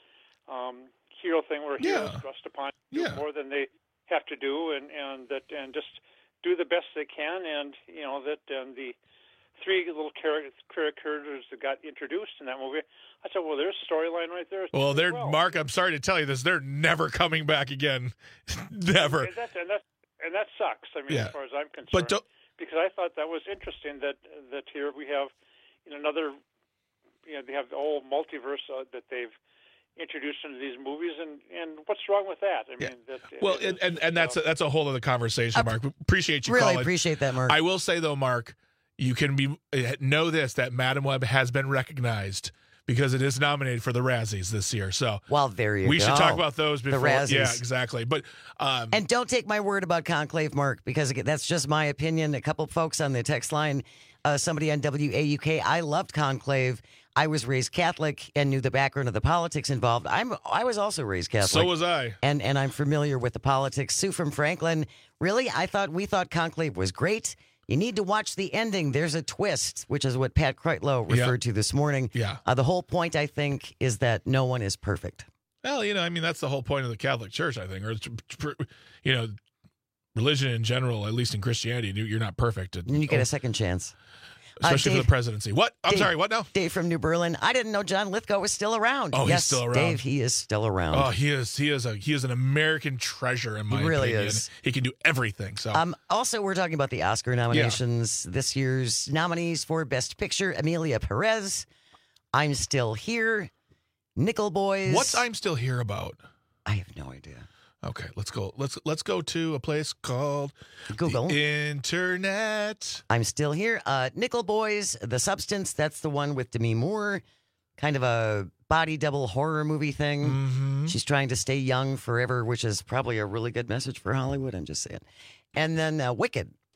um, hero thing where heroes Yeah. thrust upon do Yeah. more than they have to do, and and that and just do the best they can, and you know that and the. Three little characters, characters that got introduced in that movie. I said, "Well, there's a storyline right there." Well, as they're well. Mark. I'm sorry to tell you this. They're never coming back again. Never. And that, and that and that sucks. I mean, Yeah. as far as I'm concerned, But don't- because I thought that was interesting that that here we have in another, you know, they have the whole multiverse uh, that they've introduced into these movies, and, and what's wrong with that? I mean, that, Well, it and, is and, and that's a, that's a whole other conversation, Mark. Appreciate you Really calling. appreciate that, Mark. I will say though, Mark, you can be know this that Madam Web has been recognized because it is nominated for the Razzies this year. So, well, there you we go. should talk about those The before. Razzies. Yeah, exactly. But um, And don't take my word about Conclave, Mark, because again, that's just my opinion. A couple folks on the text line, uh, somebody on W A U K, I loved Conclave. I was raised Catholic and knew the background of the politics involved. I'm I was also raised Catholic. So was I. And and I'm familiar with the politics. Sue from Franklin, really, I thought we thought Conclave was great. You need to watch the ending. There's a twist, which is what Pat Kreitlow referred to this morning. Yeah. Uh, the whole point, I think, is that no one is perfect. Well, you know, I mean, that's the whole point of the Catholic Church, I think, or it's, you know, religion in general, at least in Christianity, you're not perfect. And you get a second chance. Especially Uh, Dave- for the presidency. What? I'm Dave- sorry, what now? Dave from New Berlin. I didn't know John Lithgow was still around. Oh, he's yes, still around. Dave, he is still around. Oh, he is. He is a. He is an American treasure in my He really opinion. is. He can do everything. So, Um, also, we're talking about the Oscar nominations. This year's nominees for Best Picture: Amelia Perez, I'm Still Here, Nickel Boys. what's I'm Still Here about? I have no idea. Okay, let's go. Let's let's go to a place called Google the Internet. I'm Still Here. Uh, Nickel Boys, The Substance. That's the one with Demi Moore. Kind of a body double horror movie thing. Mm-hmm. She's trying to stay young forever, which is probably a really good message for Hollywood. I'm just saying. And then uh, Wicked.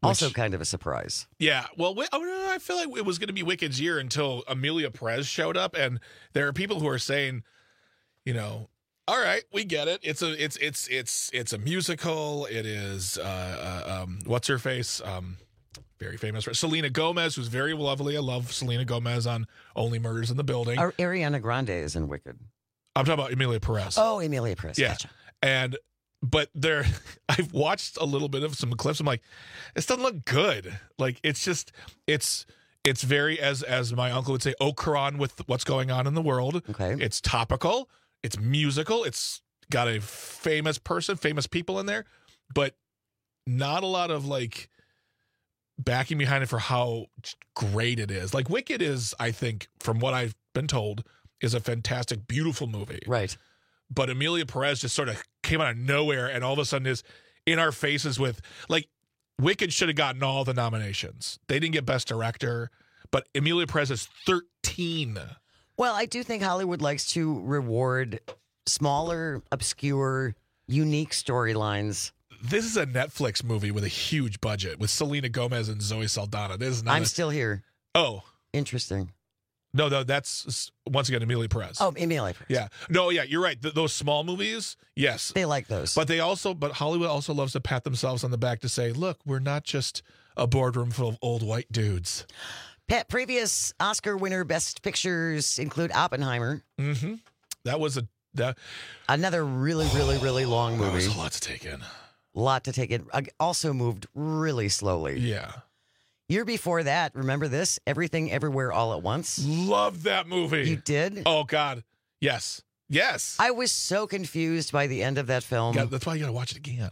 Also kind of a surprise. Yeah, well, Wi- oh, I feel like it was going to be Wicked's year until Emilia Perez showed up, and there are people who are saying, you know, all right, we get it. It's a it's it's it's it's a musical. It is uh, uh, um, what's her face, um, very famous Selena Gomez, who's very lovely. I love Selena Gomez on Only Murders in the Building. Ar- Ariana Grande is in Wicked. I'm talking about Emilia Perez. Oh, Emilia Perez. Yeah, Gotcha. and. But there, I've watched a little bit of some clips. I'm like, this doesn't look good. Like it's just, it's, it's very as as my uncle would say, Okran with what's going on in the world. Okay, it's topical, it's musical, it's got a famous person, famous people in there, but not a lot of like backing behind it for how great it is. Like Wicked is, I think, from what I've been told, is a fantastic, beautiful movie. Right. But Emilia Perez just sort of came out of nowhere and all of a sudden is in our faces with, like, Wicked should have gotten all the nominations. They didn't get Best Director, but Emilia Perez is thirteen. Well, I do think Hollywood likes to reward smaller, obscure, unique storylines. This is a Netflix movie with a huge budget with Selena Gomez and Zoe Saldana. This is not I'm a- still here. Oh. Interesting. No, no, that's, once again, Emilia Perez. Oh, Emilia Perez. Yeah. No, yeah, you're right. Th- those small movies, yes. They like those. But they also, but Hollywood also loves to pat themselves on the back to say, look, we're not just a boardroom full of old white dudes. Pat, previous Oscar winner Best Pictures include Oppenheimer. Mm-hmm. That was a... That, Another really, really, really long movie. That was a lot to take in. A lot to take in. Also moved really slowly. Yeah. Year before that, remember this? Everything Everywhere All at Once. Love that movie. You did? Oh, God. Yes. Yes. I was so confused by the end of that film. Yeah, that's why you got to watch it again.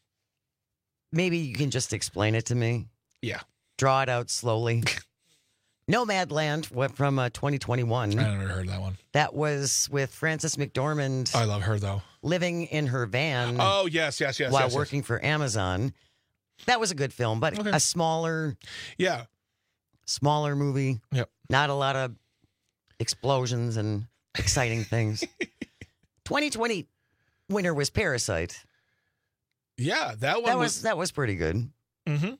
Maybe you can just explain it to me. Yeah. Draw it out slowly. Nomadland went from uh, twenty twenty-one. I never heard that one. That was with Frances McDormand. I love her, though. Living in her van. Oh, yes, yes, yes. While yes, working yes. for Amazon. That was a good film, but Okay. a smaller, yeah, smaller movie. Yep. Not a lot of explosions and exciting things. twenty twenty winner was Parasite. Yeah, that one That was, was that was pretty good. Mm-hmm.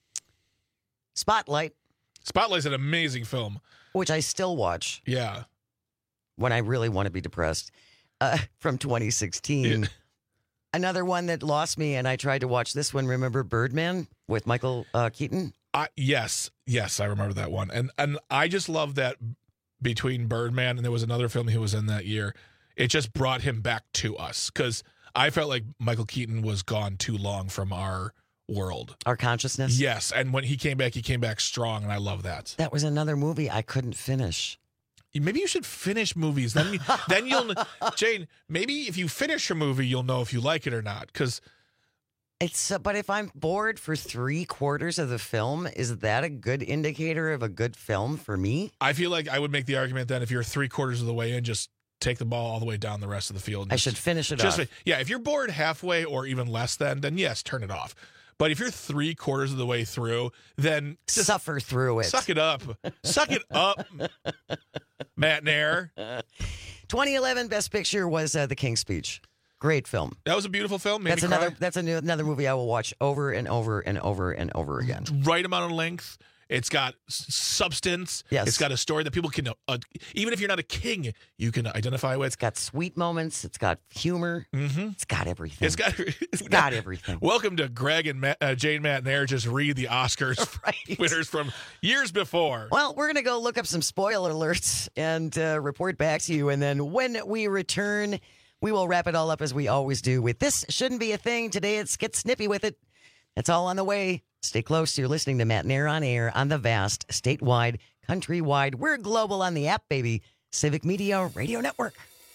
Spotlight, Spotlight's an amazing film. which I still watch Yeah. when I really want to be depressed, uh, from twenty sixteen. Yeah. Another one that lost me, and I tried to watch this one. Remember Birdman with Michael uh, Keaton? I, yes, yes, I remember that one. And and I just love that between Birdman and there was another film he was in that year, it just brought him back to us because I felt like Michael Keaton was gone too long from our world. Our consciousness? Yes, and when he came back, he came back strong, and I love that. That was another movie I couldn't finish. Maybe you should finish movies. Then, you, then you'll, Jane. Maybe if you finish a movie, you'll know if you like it or not. Because It's uh, but if I'm bored for three quarters of the film, is that a good indicator of a good film for me? I feel like I would make the argument that if you're three quarters of the way in, just take the ball all the way down the rest of the field. I Just- should finish it just off. yeah. If you're bored halfway or even less than, then yes, turn it off. But if you're three quarters of the way through, then just Suffer through it. suck it up. Suck it up, Matt Nair. twenty eleven Best Picture was uh, The King's Speech. Great film. That was a beautiful film. Made That's me another. cry. That's a new, another movie I will watch over and over and over and over again. Right amount of length. It's got s- substance. Yes. It's got a story that people can, uh, even if you're not a king, you can identify with. It's got sweet moments. It's got humor. Mm-hmm. It's got everything. It's got, It's got everything. Welcome to Greg and Matt, uh, Jane Matt Nair just read the Oscars Right. winners from years before. Well, we're going to go look up some spoiler alerts and uh, report back to you. And then when we return, we will wrap it all up as we always do with This Shouldn't Be a Thing. Today, it's Get Snippy with It. That's all on the way. Stay close. You're listening to Matt Nair on air on the vast, statewide, countrywide. We're global on the app, baby. Civic Media Radio Network.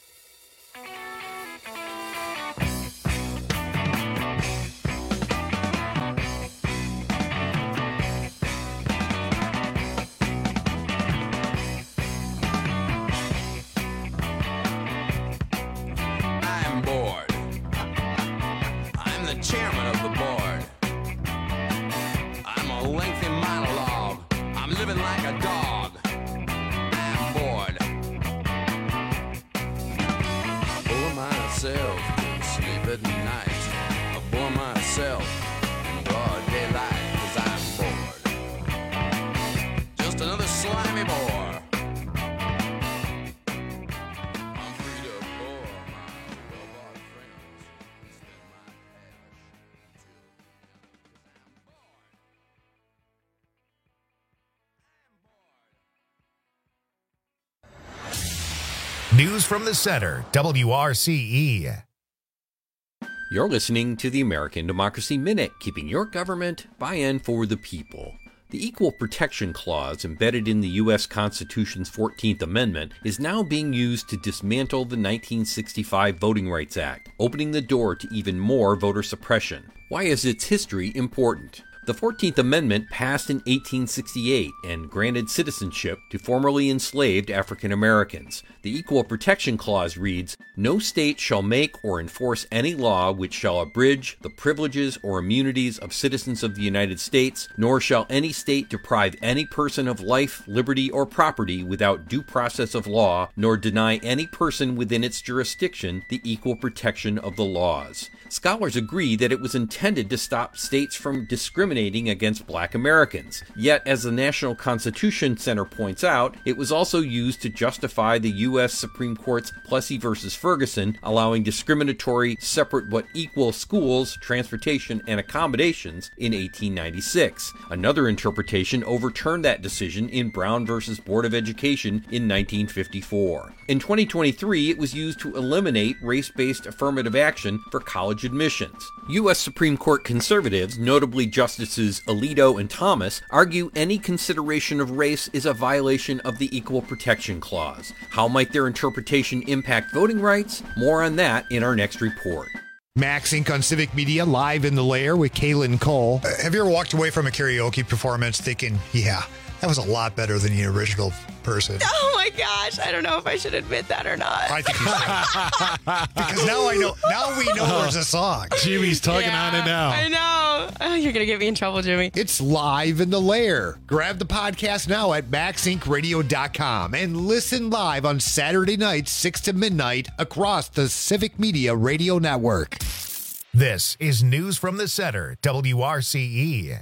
I'm bored. I'm the chairman of the board. I'm a lengthy monologue. I'm living like a dog. I'm bored. I bore myself to sleep at night. I bore myself in broad daylight 'cause I News from the Center, W R C E. You're listening to the American Democracy Minute, keeping your government by and for the people. The Equal Protection Clause embedded in the U S Constitution's fourteenth Amendment is now being used to dismantle the nineteen sixty-five Voting Rights Act, opening the door to even more voter suppression. Why is its history important? The fourteenth Amendment passed in eighteen sixty-eight and granted citizenship to formerly enslaved African Americans. The Equal Protection Clause reads, "No state shall make or enforce any law which shall abridge the privileges or immunities of citizens of the United States, nor shall any state deprive any person of life, liberty, or property without due process of law, nor deny any person within its jurisdiction the equal protection of the laws." Scholars agree that it was intended to stop states from discriminating against black Americans. Yet, as the National Constitution Center points out, it was also used to justify the U S Supreme Court's Plessy versus Ferguson, allowing discriminatory, separate but equal schools, transportation, and accommodations in eighteen ninety-six. Another interpretation overturned that decision in Brown versus Board of Education in nineteen fifty-four. In twenty twenty-three, it was used to eliminate race-based affirmative action for college admissions. U S Supreme Court conservatives, notably Justices Alito and Thomas, argue any consideration of race is a violation of the Equal Protection Clause. How might their interpretation impact voting rights? More on that in our next report. Max Incorporated on Civic Media, live in the lair with Kaylin Cole. Uh, have you ever walked away from a karaoke performance thinking, yeah, that was a lot better than the original person? Oh my gosh, I don't know if I should admit that or not. I think you should. Because now I know, now we know there's a song. Jimmy's tugging Yeah, on it now. I know. Oh, you're going to get me in trouble, Jimmy. It's live in the lair. Grab the podcast now at max inc radio dot com and listen live on Saturday nights, six to midnight, across the Civic Media Radio Network. This is News from the Center, W R C E.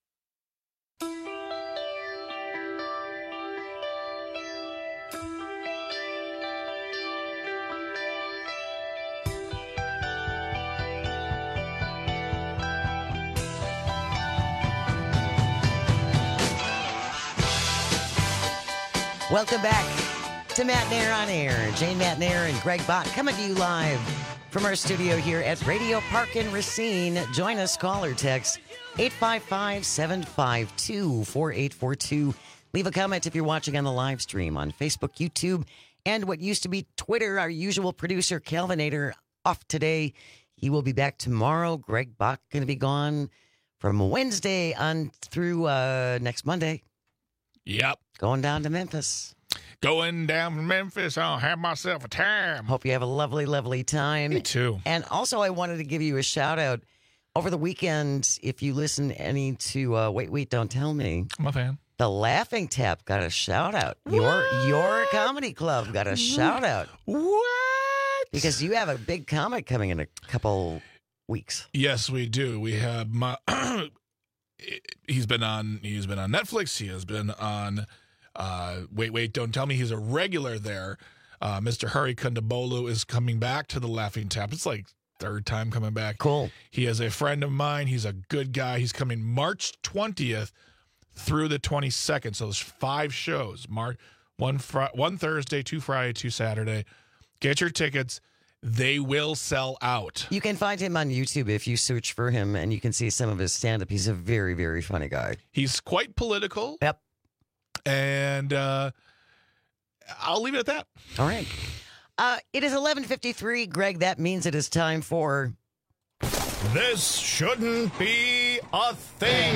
Welcome back to Matt Nair on Air. Jane Matt Nair and Greg Bott coming to you live from our studio here at Radio Park in Racine. Join us, call or text eight five five, seven five two, four eight four two. Leave a comment if you're watching on the live stream on Facebook, YouTube, and what used to be Twitter. Our usual producer, Calvinator, off today. He will be back tomorrow. Greg Bach going to be gone from Wednesday on through uh, next Monday. Yep. Going down to Memphis. Going down to Memphis. I'll have myself a time. Hope you have a lovely, lovely time. Me too. And also, I wanted to give you a shout out over the weekend. If you listen any to uh, Wait, Wait, Don't Tell Me, I'm a fan. The Laughing Tap got a shout out. Your your comedy club got a shout out. What? Because you have a big comic coming in a couple weeks. Yes, we do. We have my. he's been on. He's been on Netflix. He has been on. Uh, wait, wait, don't tell me he's a regular there. Uh, Mister Hari Kondabolu is coming back to the Laughing Tap. It's like third time coming back. Cool. He is a friend of mine. He's a good guy. He's coming March twentieth through the twenty-second. So there's five shows. March one fr- one Thursday, two Friday, two Saturday. Get your tickets. They will sell out. You can find him on YouTube if you search for him, and you can see some of his stand-up. He's a very, very funny guy. He's quite political. Yep. And uh, I'll leave it at that. All right. Uh, it is eleven fifty-three, Greg. That means it is time for... This shouldn't be a thing.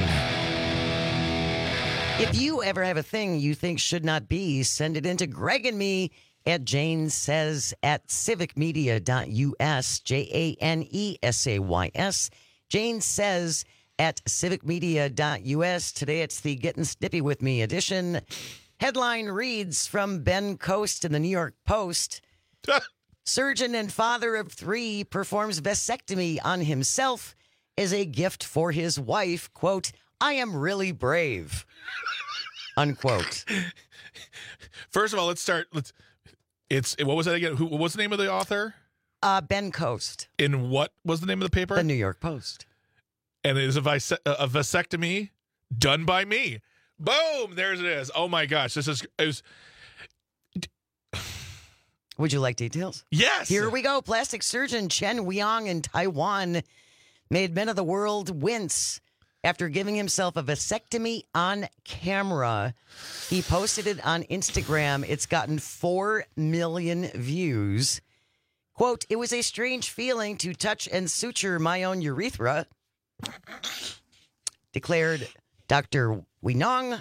If you ever have a thing you think should not be, send it in to Greg and me at Jane Says at civic media dot U S, J A N E S A Y S. Jane Says at civic media dot U S. Today it's the Getting Snippy With Me edition. Headline reads from Ben Coast in the New York Post. Surgeon and father of three performs vasectomy on himself as a gift for his wife. Quote, I am really brave. Unquote. First of all, let's start. Let's. It's what was that again? Who? What was the name of the author? Uh, Ben Coast. In what was the name of the paper? The New York Post. And it is a, vise- a vasectomy done by me. Boom! There's it is. Oh my gosh, this is. It was, Would you like details? Yes. Here we go. Plastic surgeon Chen Weiyang in Taiwan made men of the world wince after giving himself a vasectomy on camera. He posted it on Instagram. It's gotten four million views. Quote, "It was a strange feeling to touch and suture my own urethra," declared Doctor Weiyang.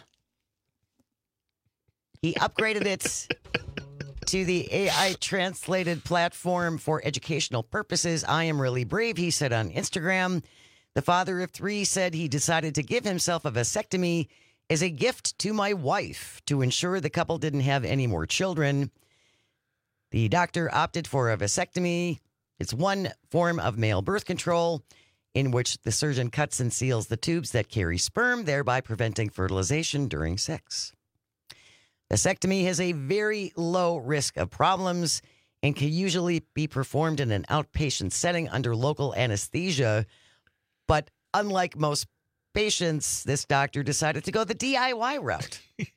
He upgraded it to the A I translated platform for educational purposes. "I am really brave," he said on Instagram. The father of three said he decided to give himself a vasectomy as a gift to my wife to ensure the couple didn't have any more children. The doctor opted for a vasectomy. It's one form of male birth control in which the surgeon cuts and seals the tubes that carry sperm, thereby preventing fertilization during sex. Vasectomy has a very low risk of problems and can usually be performed in an outpatient setting under local anesthesia. But unlike most patients, this doctor decided to go the D I Y route.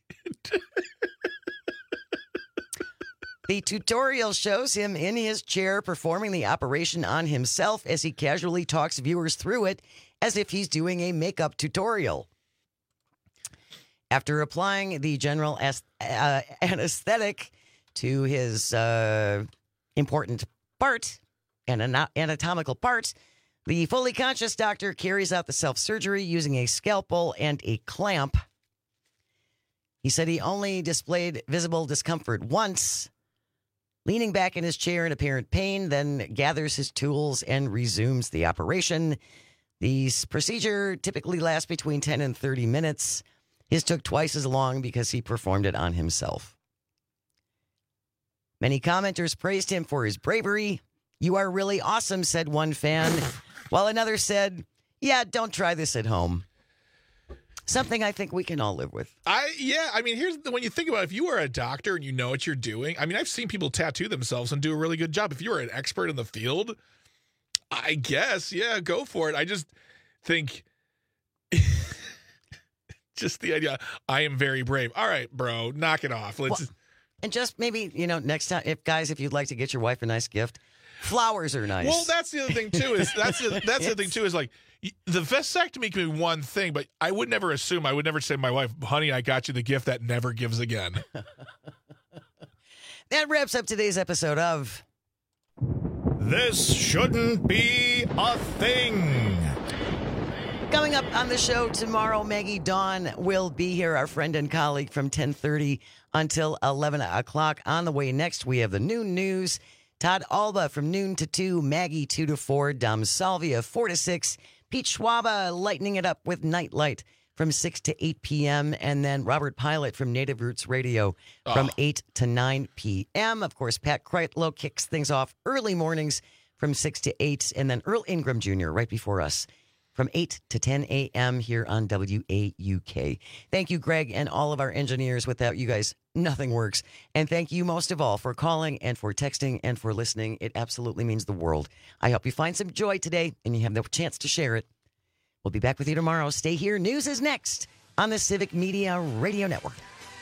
The tutorial shows him in his chair performing the operation on himself as he casually talks viewers through it as if he's doing a makeup tutorial. After applying the general as- uh, anesthetic to his uh, important part, an ana- anatomical part, the fully conscious doctor carries out the self-surgery using a scalpel and a clamp. He said he only displayed visible discomfort once, leaning back in his chair in apparent pain, then gathers his tools and resumes the operation. The procedure typically lasts between ten and thirty minutes. His took twice as long because he performed it on himself. Many commenters praised him for his bravery. "You are really awesome," said one fan, while another said, "Yeah, don't try this at home." Something I think we can all live with. I yeah, I mean, here's the, when you think about it, if you are a doctor and you know what you're doing, I mean, I've seen people tattoo themselves and do a really good job. If you're an expert in the field, I guess, yeah, go for it. I just think just the idea, I am very brave. All right, bro, knock it off. Let's Well, and just maybe, you know, next time, if guys, if you'd like to get your wife a nice gift, flowers are nice. Well, that's the other thing too. Is that's the, that's the thing too. Is like the vasectomy can be one thing, but I would never assume. I would never say to my wife, "Honey, I got you the gift that never gives again." That wraps up today's episode of This Shouldn't Be a Thing. Coming up on the show tomorrow, Maggie Dawn will be here, our friend and colleague, from ten thirty until eleven o'clock. On the way next, we have the noon news. Todd Alba from noon to two, Maggie two to four, Dom Salvia four to six, Pete Schwaba lightening it up with Nightlight from six to eight p.m., and then Robert Pilot from Native Roots Radio from Oh. eight to nine p.m. Of course, Pat Kreitlow kicks things off early mornings from six to eight, and then Earl Ingram Junior right before us from eight to ten a.m. here on W A U K. Thank you, Greg, and all of our engineers. Without you guys, nothing works. And thank you most of all for calling and for texting and for listening. It absolutely means the world. I hope you find some joy today and you have the chance to share it. We'll be back with you tomorrow. Stay here. News is next on the Civic Media Radio Network.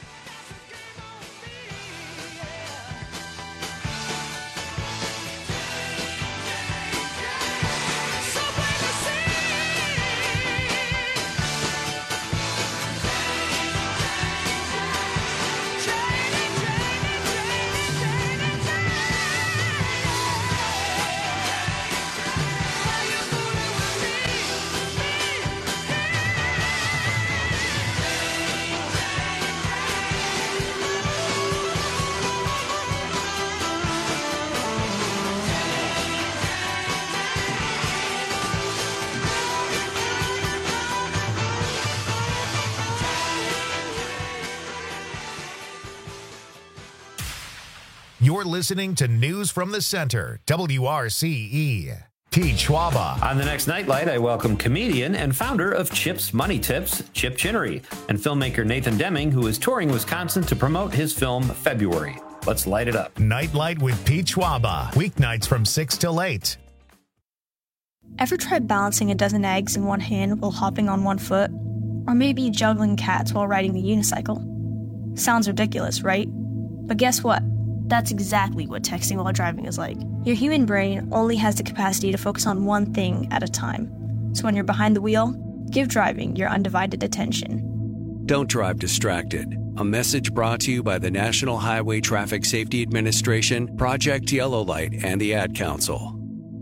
You're listening to News from the Center, W R C E. Pete Schwaba. On the next Nightlight, I welcome comedian and founder of Chip's Money Tips, Chip Chinnery, and filmmaker Nathan Deming, who is touring Wisconsin to promote his film February. Let's light it up. Nightlight with Pete Schwaba. Weeknights from six till eight. Ever tried balancing a dozen eggs in one hand while hopping on one foot? Or maybe juggling cats while riding the unicycle? Sounds ridiculous, right? But guess what? That's exactly what texting while driving is like. Your human brain only has the capacity to focus on one thing at a time. So when you're behind the wheel, give driving your undivided attention. Don't drive distracted. A message brought to you by the National Highway Traffic Safety Administration, Project Yellow Light, and the Ad Council.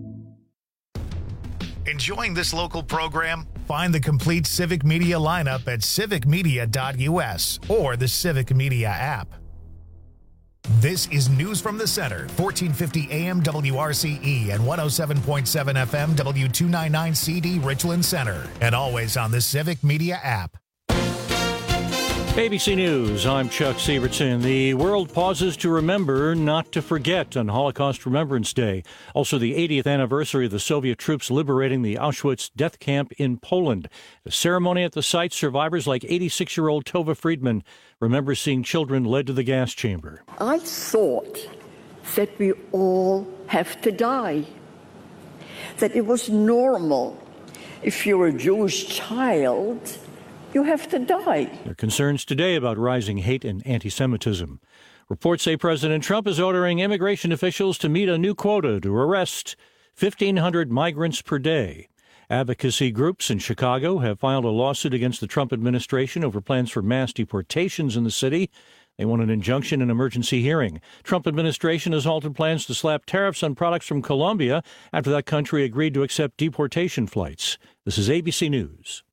Enjoying this local program? Find the complete Civic Media lineup at civic media dot u s or the Civic Media app. This is News from the Center, fourteen fifty A M W R C E and one oh seven point seven F M W two ninety-nine C D Richland Center, and always on the Civic Media app. A B C News, I'm Chuck Sievertson. The world pauses to remember, not to forget on Holocaust Remembrance Day. Also the eightieth anniversary of the Soviet troops liberating the Auschwitz death camp in Poland. The ceremony at the site, survivors like eighty-six-year-old Tova Friedman remember seeing children led to the gas chamber. I thought that we all have to die, that it was normal. If you're a Jewish child, you have to die. There are concerns today about rising hate and anti-Semitism. Reports say President Trump is ordering immigration officials to meet a new quota to arrest fifteen hundred migrants per day. Advocacy groups in Chicago have filed a lawsuit against the Trump administration over plans for mass deportations in the city. They want an injunction and emergency hearing. Trump administration has halted plans to slap tariffs on products from Colombia after that country agreed to accept deportation flights. This is A B C News.